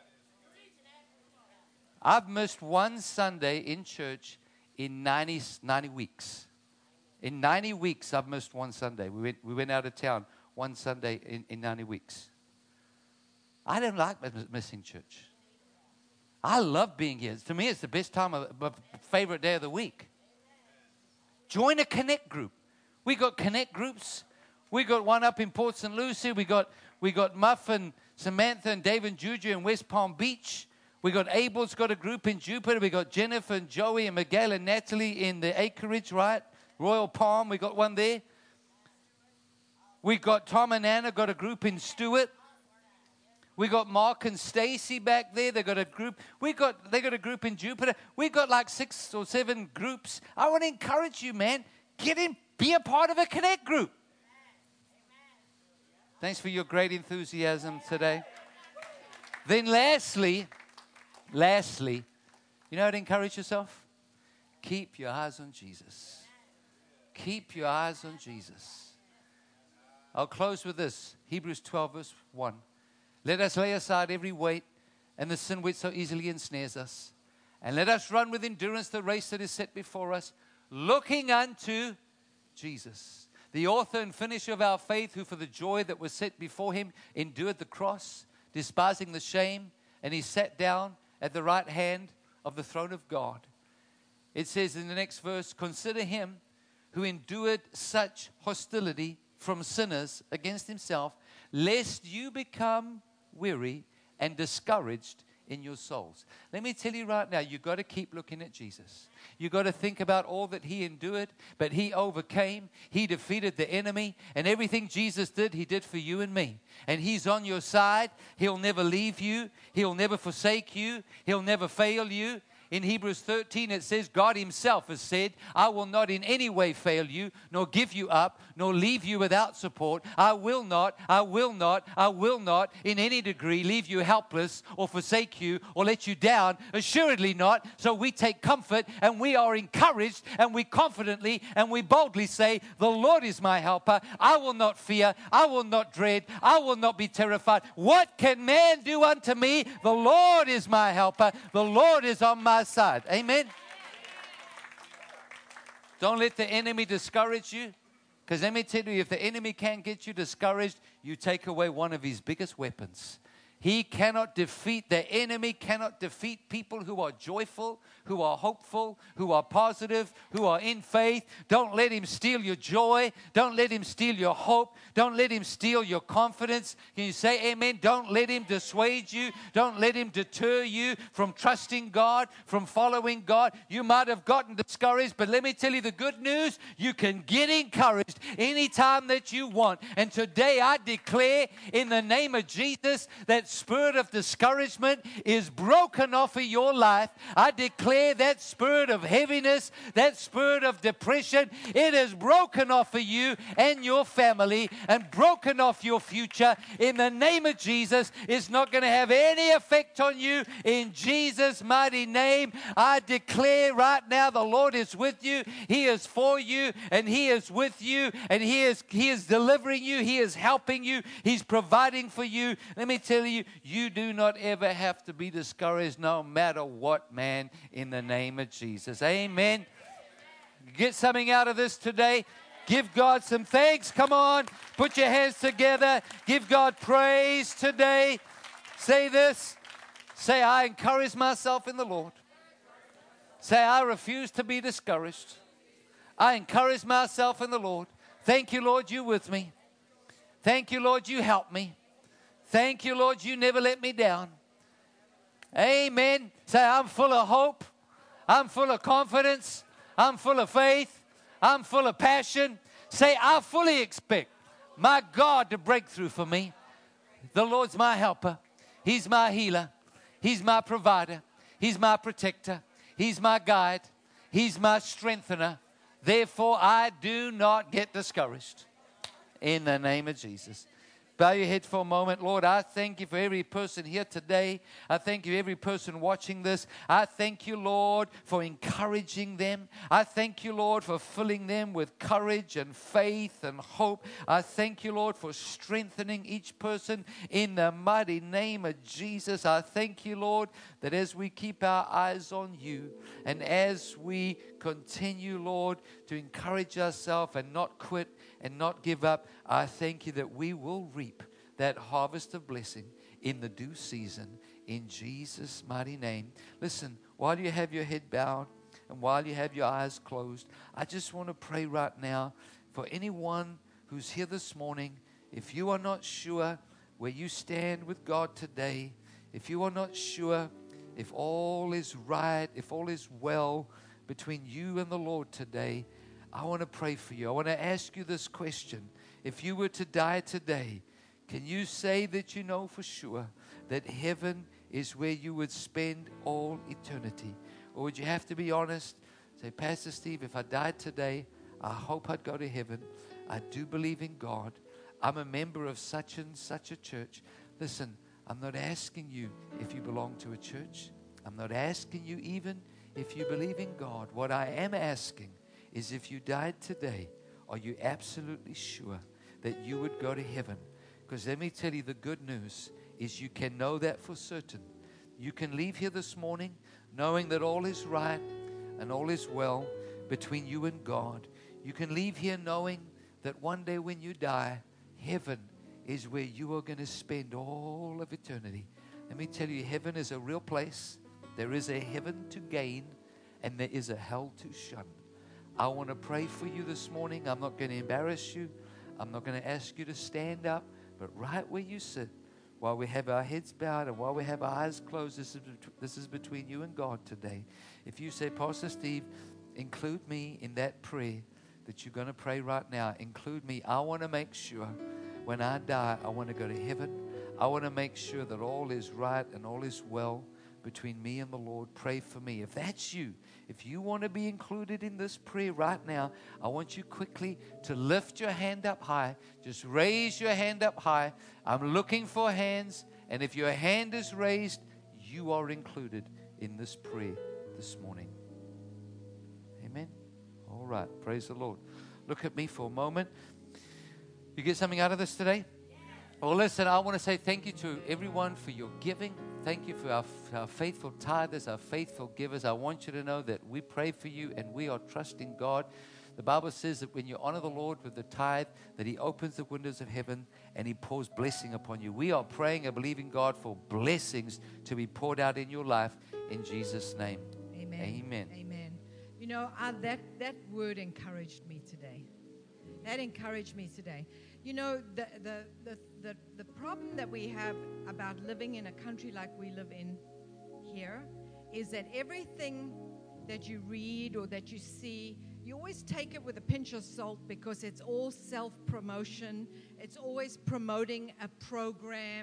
I've missed one Sunday in church in ninety, ninety weeks. In ninety weeks, I've missed one Sunday. We went, we went out of town one Sunday in, in ninety weeks. I don't like missing church. I love being here. To me, it's the best time of my favorite day of the week. Join a connect group. We got connect groups. We got one up in Port Saint Lucie. We got we got Muff and Samantha and Dave and Juju in West Palm Beach. We got Abel's got a group in Jupiter. We got Jennifer and Joey and Miguel and Natalie in the Acreage, right? Royal Palm, we got one there. We got Tom and Anna got a group in Stewart. We got Mark and Stacy back there. They got a group. We got they got a group in Jupiter. We got like six or seven groups. I want to encourage you, man. Get in, be a part of a connect group. Thanks for your great enthusiasm today. Then lastly, lastly, you know how to encourage yourself? Keep your eyes on Jesus. Keep your eyes on Jesus. I'll close with this. Hebrews twelve verse one. Let us lay aside every weight and the sin which so easily ensnares us. And let us run with endurance the race that is set before us, looking unto Jesus, the author and finisher of our faith, who for the joy that was set before him endured the cross, despising the shame, and he sat down at the right hand of the throne of God. It says in the next verse, consider him who endured such hostility from sinners against himself, lest you become weary and discouraged in your souls. Let me tell you right now, you've got to keep looking at Jesus. You've got to think about all that he endured, but he overcame. He defeated the enemy, and everything Jesus did, he did for you and me. And he's on your side. He'll never leave you. He'll never forsake you. He'll never fail you. In Hebrews thirteen, it says, God himself has said, I will not in any way fail you, nor give you up, nor leave you without support. I will not, I will not, I will not in any degree leave you helpless or forsake you or let you down. Assuredly not. So we take comfort and we are encouraged and we confidently and we boldly say, the Lord is my helper. I will not fear. I will not dread. I will not be terrified. What can man do unto me? The Lord is my helper. The Lord is on my side. Amen. Don't let the enemy discourage you, because let me tell you, if the enemy can't get you discouraged, you take away one of his biggest weapons. He cannot defeat, the enemy cannot defeat people who are joyful, who are hopeful, who are positive, who are in faith. Don't let him steal your joy. Don't let him steal your hope. Don't let him steal your confidence. Can you say amen? Don't let him dissuade you. Don't let him deter you from trusting God, from following God. You might have gotten discouraged, but let me tell you the good news. You can get encouraged anytime that you want. And today I declare in the name of Jesus that that spirit of discouragement is broken off of your life. I declare that spirit of heaviness, that spirit of depression, it is broken off of you and your family and broken off your future. In the name of Jesus, it's not going to have any effect on you. In Jesus' mighty name, I declare right now the Lord is with you. He is for you and He is with you, and He is, He is delivering you. He is helping you. He's providing for you. Let me tell you, you do not ever have to be discouraged no matter what, man, in the name of Jesus. Amen. Get something out of this today. Give God some thanks. Come on. Put your hands together. Give God praise today. Say this. Say, I encourage myself in the Lord. Say, I refuse to be discouraged. I encourage myself in the Lord. Thank you, Lord, you with me. Thank you, Lord, you help me. Thank you, Lord, you never let me down. Amen. Say, I'm full of hope. I'm full of confidence. I'm full of faith. I'm full of passion. Say, I fully expect my God to break through for me. The Lord's my helper. He's my healer. He's my provider. He's my protector. He's my guide. He's my strengthener. Therefore, I do not get discouraged. In the name of Jesus. Bow your head for a moment. Lord, I thank you for every person here today. I thank you for every person watching this. I thank you, Lord, for encouraging them. I thank you, Lord, for filling them with courage and faith and hope. I thank you, Lord, for strengthening each person in the mighty name of Jesus. I thank you, Lord, that as we keep our eyes on you and as we continue, Lord, to encourage ourselves and not quit and not give up, I thank you that we will reap that harvest of blessing in the due season, in Jesus' mighty name. Listen, while you have your head bowed and while you have your eyes closed, I just want to pray right now for anyone who's here this morning. If you are not sure where you stand with God today, if you are not sure if all is right, if all is well between you and the Lord today, I want to pray for you. I want to ask you this question. If you were to die today, can you say that you know for sure that heaven is where you would spend all eternity? Or would you have to be honest? Say, Pastor Steve, if I died today, I hope I'd go to heaven. I do believe in God. I'm a member of such and such a church. Listen, I'm not asking you if you belong to a church. I'm not asking you even if you believe in God. What I am asking is if you died today, are you absolutely sure that you would go to heaven? Because let me tell you, the good news is you can know that for certain. You can leave here this morning knowing that all is right and all is well between you and God. You can leave here knowing that one day when you die, heaven is where you are going to spend all of eternity. Let me tell you, heaven is a real place. There is a heaven to gain and there is a hell to shun. I want to pray for you this morning. I'm not going to embarrass you. I'm not going to ask you to stand up. But right where you sit, while we have our heads bowed and while we have our eyes closed, this is, this is between you and God today. If you say, Pastor Steve, include me in that prayer that you're going to pray right now. Include me. I want to make sure when I die, I want to go to heaven. I want to make sure that all is right and all is well between me and the Lord. Pray for me. If that's you, if you want to be included in this prayer right now, I want you quickly to lift your hand up high. Just raise your hand up high. I'm looking for hands. And if your hand is raised, you are included in this prayer this morning. Amen. All right. Praise the Lord. Look at me for a moment. You get something out of this today? Well, listen, I want to say thank you to everyone for your giving. Thank you for our, our faithful tithers, our faithful givers. I want you to know that we pray for you and we are trusting God. The Bible says that when you honor the Lord with the tithe, that He opens the windows of heaven and He pours blessing upon you. We are praying and believing God for blessings to be poured out in your life in Jesus' name. Amen. Amen. Amen. You know, uh, that, that word encouraged me today. That encouraged me today. You know, the, the, the, the, the problem that we have about living in a country like we live in here is that everything that you read or that you see, you always take it with a pinch of salt because it's all self-promotion. It's always promoting a program.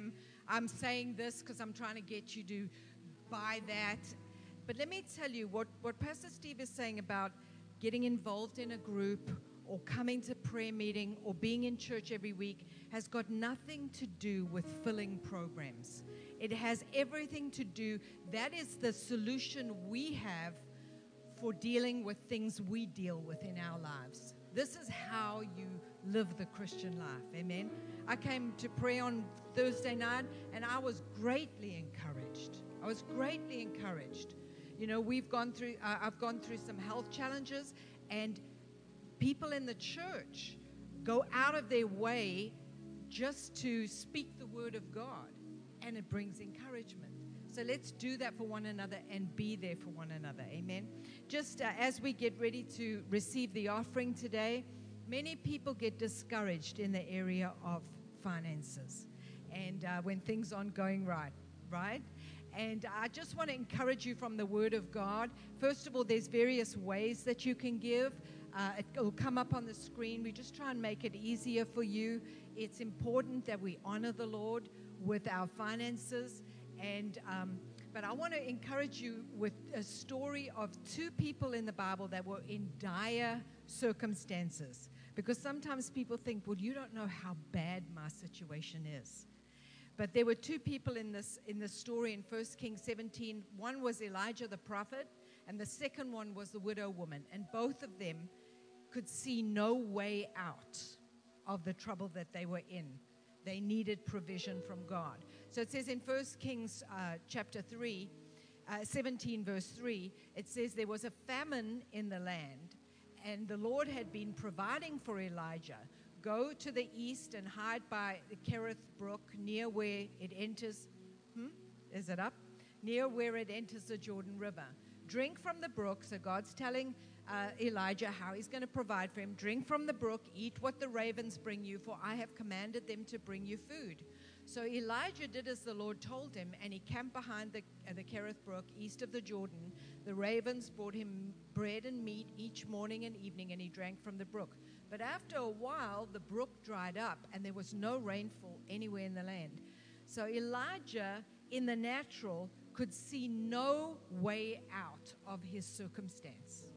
I'm saying this because I'm trying to get you to buy that. But let me tell you what, what Pastor Steve is saying about getting involved in a group or coming to prayer meeting or being in church every week has got nothing to do with filling programs. It has everything to do, that is the solution we have for dealing with things we deal with in our lives. This is how you live the Christian life. Amen. I came to pray on Thursday night and I was greatly encouraged. I was greatly encouraged. You know, we've gone through, uh, I've gone through some health challenges, and people in the church go out of their way just to speak the word of God, and it brings encouragement. So let's do that for one another and be there for one another. Amen. Just uh, as we get ready to receive the offering today, many people get discouraged in the area of finances and uh, when things aren't going right, right? And I just want to encourage you from the Word of God. First of all, there's various ways that you can give. Uh, it will come up on the screen. We just try and make it easier for you. It's important that we honor the Lord with our finances. And um, but I want to encourage you with a story of two people in the Bible that were in dire circumstances. Because sometimes people think, well, you don't know how bad my situation is. But there were two people in this in this story in First Kings seventeen. One was Elijah the prophet, and the second one was the widow woman. And both of them could see no way out of the trouble that they were in. They needed provision from God. So it says in First Kings uh, chapter three, uh, seventeen verse three, it says there was a famine in the land, and the Lord had been providing for Elijah. Go to the east and hide by the Kerith Brook near where it enters. Hmm? Is it up? Near where it enters the Jordan River. Drink from the brook. So God's telling uh, Elijah how he's going to provide for him. Drink from the brook. Eat what the ravens bring you, for I have commanded them to bring you food. So Elijah did as the Lord told him, and he camped behind the, uh, the Kerith Brook, east of the Jordan. The ravens brought him bread and meat each morning and evening, and he drank from the brook. But after a while, the brook dried up, and there was no rainfall anywhere in the land. So Elijah, in the natural, could see no way out of his circumstance.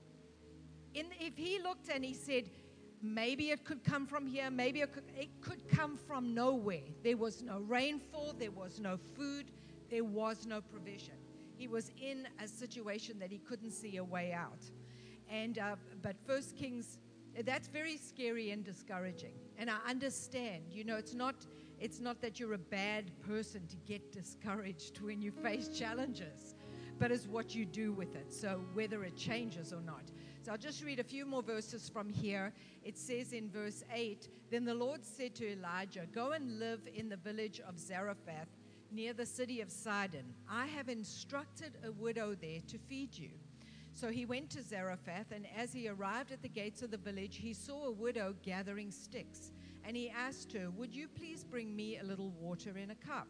In, if he looked and he said, maybe it could come from here, maybe it could, it could come from nowhere. There was no rainfall, there was no food, there was no provision. He was in a situation that he couldn't see a way out. And uh, but First Kings, that's very scary and discouraging. And I understand, you know, it's not it's not that you're a bad person to get discouraged when you face challenges, but it's what you do with it. So whether it changes or not. So I'll just read a few more verses from here. It says in verse eight, then the Lord said to Elijah, go and live in the village of Zarephath near the city of Sidon. I have instructed a widow there to feed you. So he went to Zarephath, and as he arrived at the gates of the village, he saw a widow gathering sticks. And he asked her, would you please bring me a little water in a cup?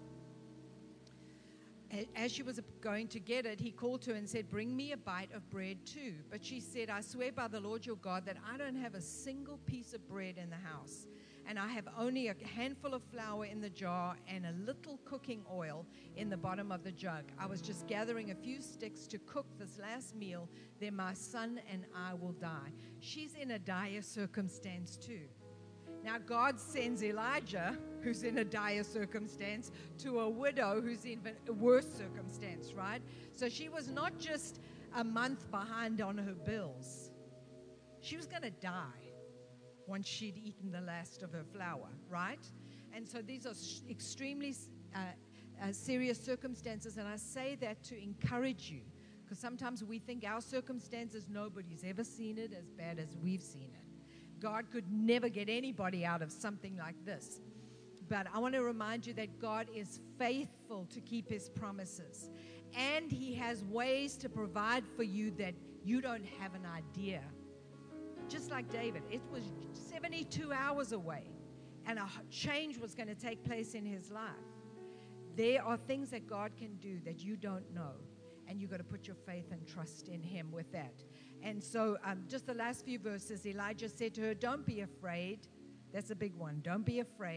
As she was going to get it, he called to her and said, bring me a bite of bread too. But she said, I swear by the Lord your God that I don't have a single piece of bread in the house. And I have only a handful of flour in the jar and a little cooking oil in the bottom of the jug. I was just gathering a few sticks to cook this last meal. Then my son and I will die. She's in a dire circumstance too. Now God sends Elijah, who's in a dire circumstance, to a widow who's in a worse circumstance, right? So she was not just a month behind on her bills. She was going to die once she'd eaten the last of her flour, right? And so these are sh- extremely uh, uh, serious circumstances, and I say that to encourage you, because sometimes we think our circumstances, nobody's ever seen it as bad as we've seen it. God could never get anybody out of something like this. But I want to remind you that God is faithful to keep his promises, and he has ways to provide for you that you don't have an idea. Just like David, it was seventy-two hours away, and a change was going to take place in his life. There are things that God can do that you don't know, and you've got to put your faith and trust in him with that. And so um, just the last few verses, Elijah said to her, don't be afraid. That's a big one. Don't be afraid.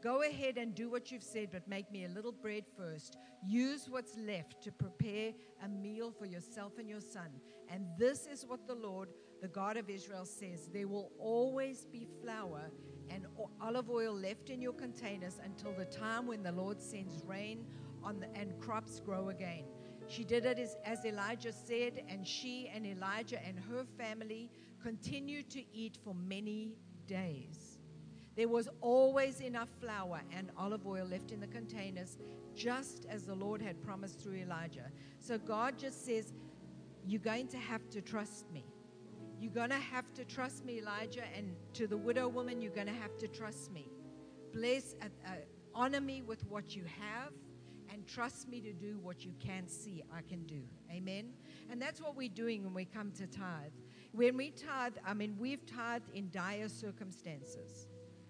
Go ahead and do what you've said, but make me a little bread first. Use what's left to prepare a meal for yourself and your son. And this is what the Lord, the God of Israel, says. There will always be flour and olive oil left in your containers until the time when the Lord sends rain on the, and crops grow again. She did it as, as Elijah said, and she and Elijah and her family continued to eat for many days. There was always enough flour and olive oil left in the containers, just as the Lord had promised through Elijah. So God just says, you're going to have to trust me. You're going to have to trust me, Elijah. And to the widow woman, you're going to have to trust me. Bless, uh, uh, honor me with what you have, and trust me to do what you can't see I can do. Amen? And that's what we're doing when we come to tithe. When we tithe, I mean, we've tithed in dire circumstances.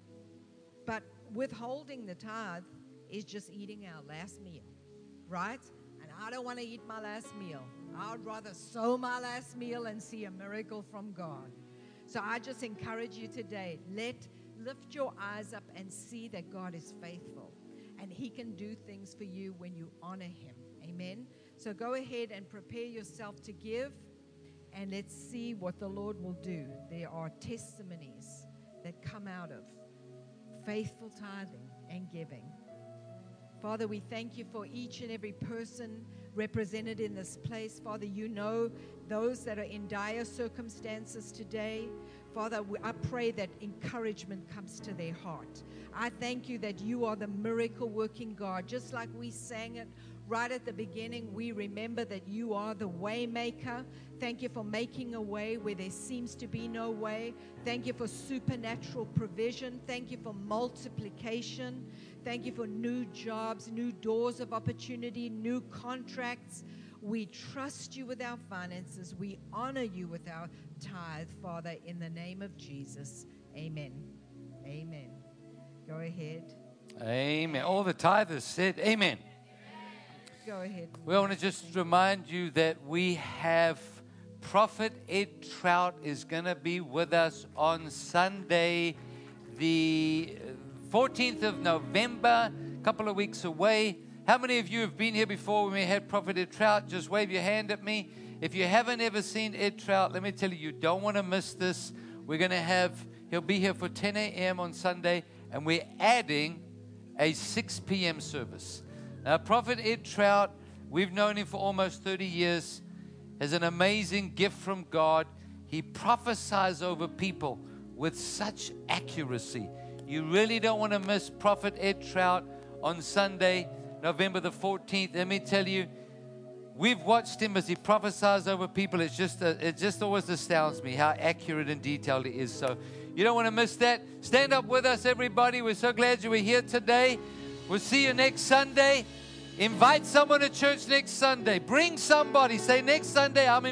But withholding the tithe is just eating our last meal, right? And I don't want to eat my last meal. I would rather sow my last meal and see a miracle from God. So I just encourage you today, let lift your eyes up and see that God is faithful. And He can do things for you when you honor Him. Amen? So go ahead and prepare yourself to give, and let's see what the Lord will do. There are testimonies that come out of faithful tithing and giving. Father, we thank you for each and every person represented in this place. Father, you know those that are in dire circumstances today. Father, I pray that encouragement comes to their heart. I thank you that you are the miracle working God. Just like we sang it right at the beginning, we remember that you are the way maker. Thank you for making a way where there seems to be no way. Thank you for supernatural provision. Thank you for multiplication. Thank you for new jobs, new doors of opportunity, new contracts. We trust you with our finances. We honor you with our tithe, Father, in the name of Jesus. Amen. Amen. Go ahead. Amen. All the tithers said amen. Go ahead. We want to just remind you that we have Prophet Ed Trout is going to be with us on Sunday, the fourteenth of November, a couple of weeks away. How many of you have been here before when we had Prophet Ed Trout? Just wave your hand at me. If you haven't ever seen Ed Trout, let me tell you, you don't want to miss this. We're going to have, he'll be here for ten a.m. on Sunday, and we're adding a six p.m. service. Now, Prophet Ed Trout, we've known him for almost thirty years, has an amazing gift from God. He prophesies over people with such accuracy. You really don't want to miss Prophet Ed Trout on Sunday, November the fourteenth. Let me tell you, we've watched him as he prophesies over people. It's just, a, it just always astounds me how accurate and detailed he is. So you don't want to miss that. Stand up with us, everybody. We're so glad you were here today. We'll see you next Sunday. Invite someone to church next Sunday. Bring somebody. Say, next Sunday, I'm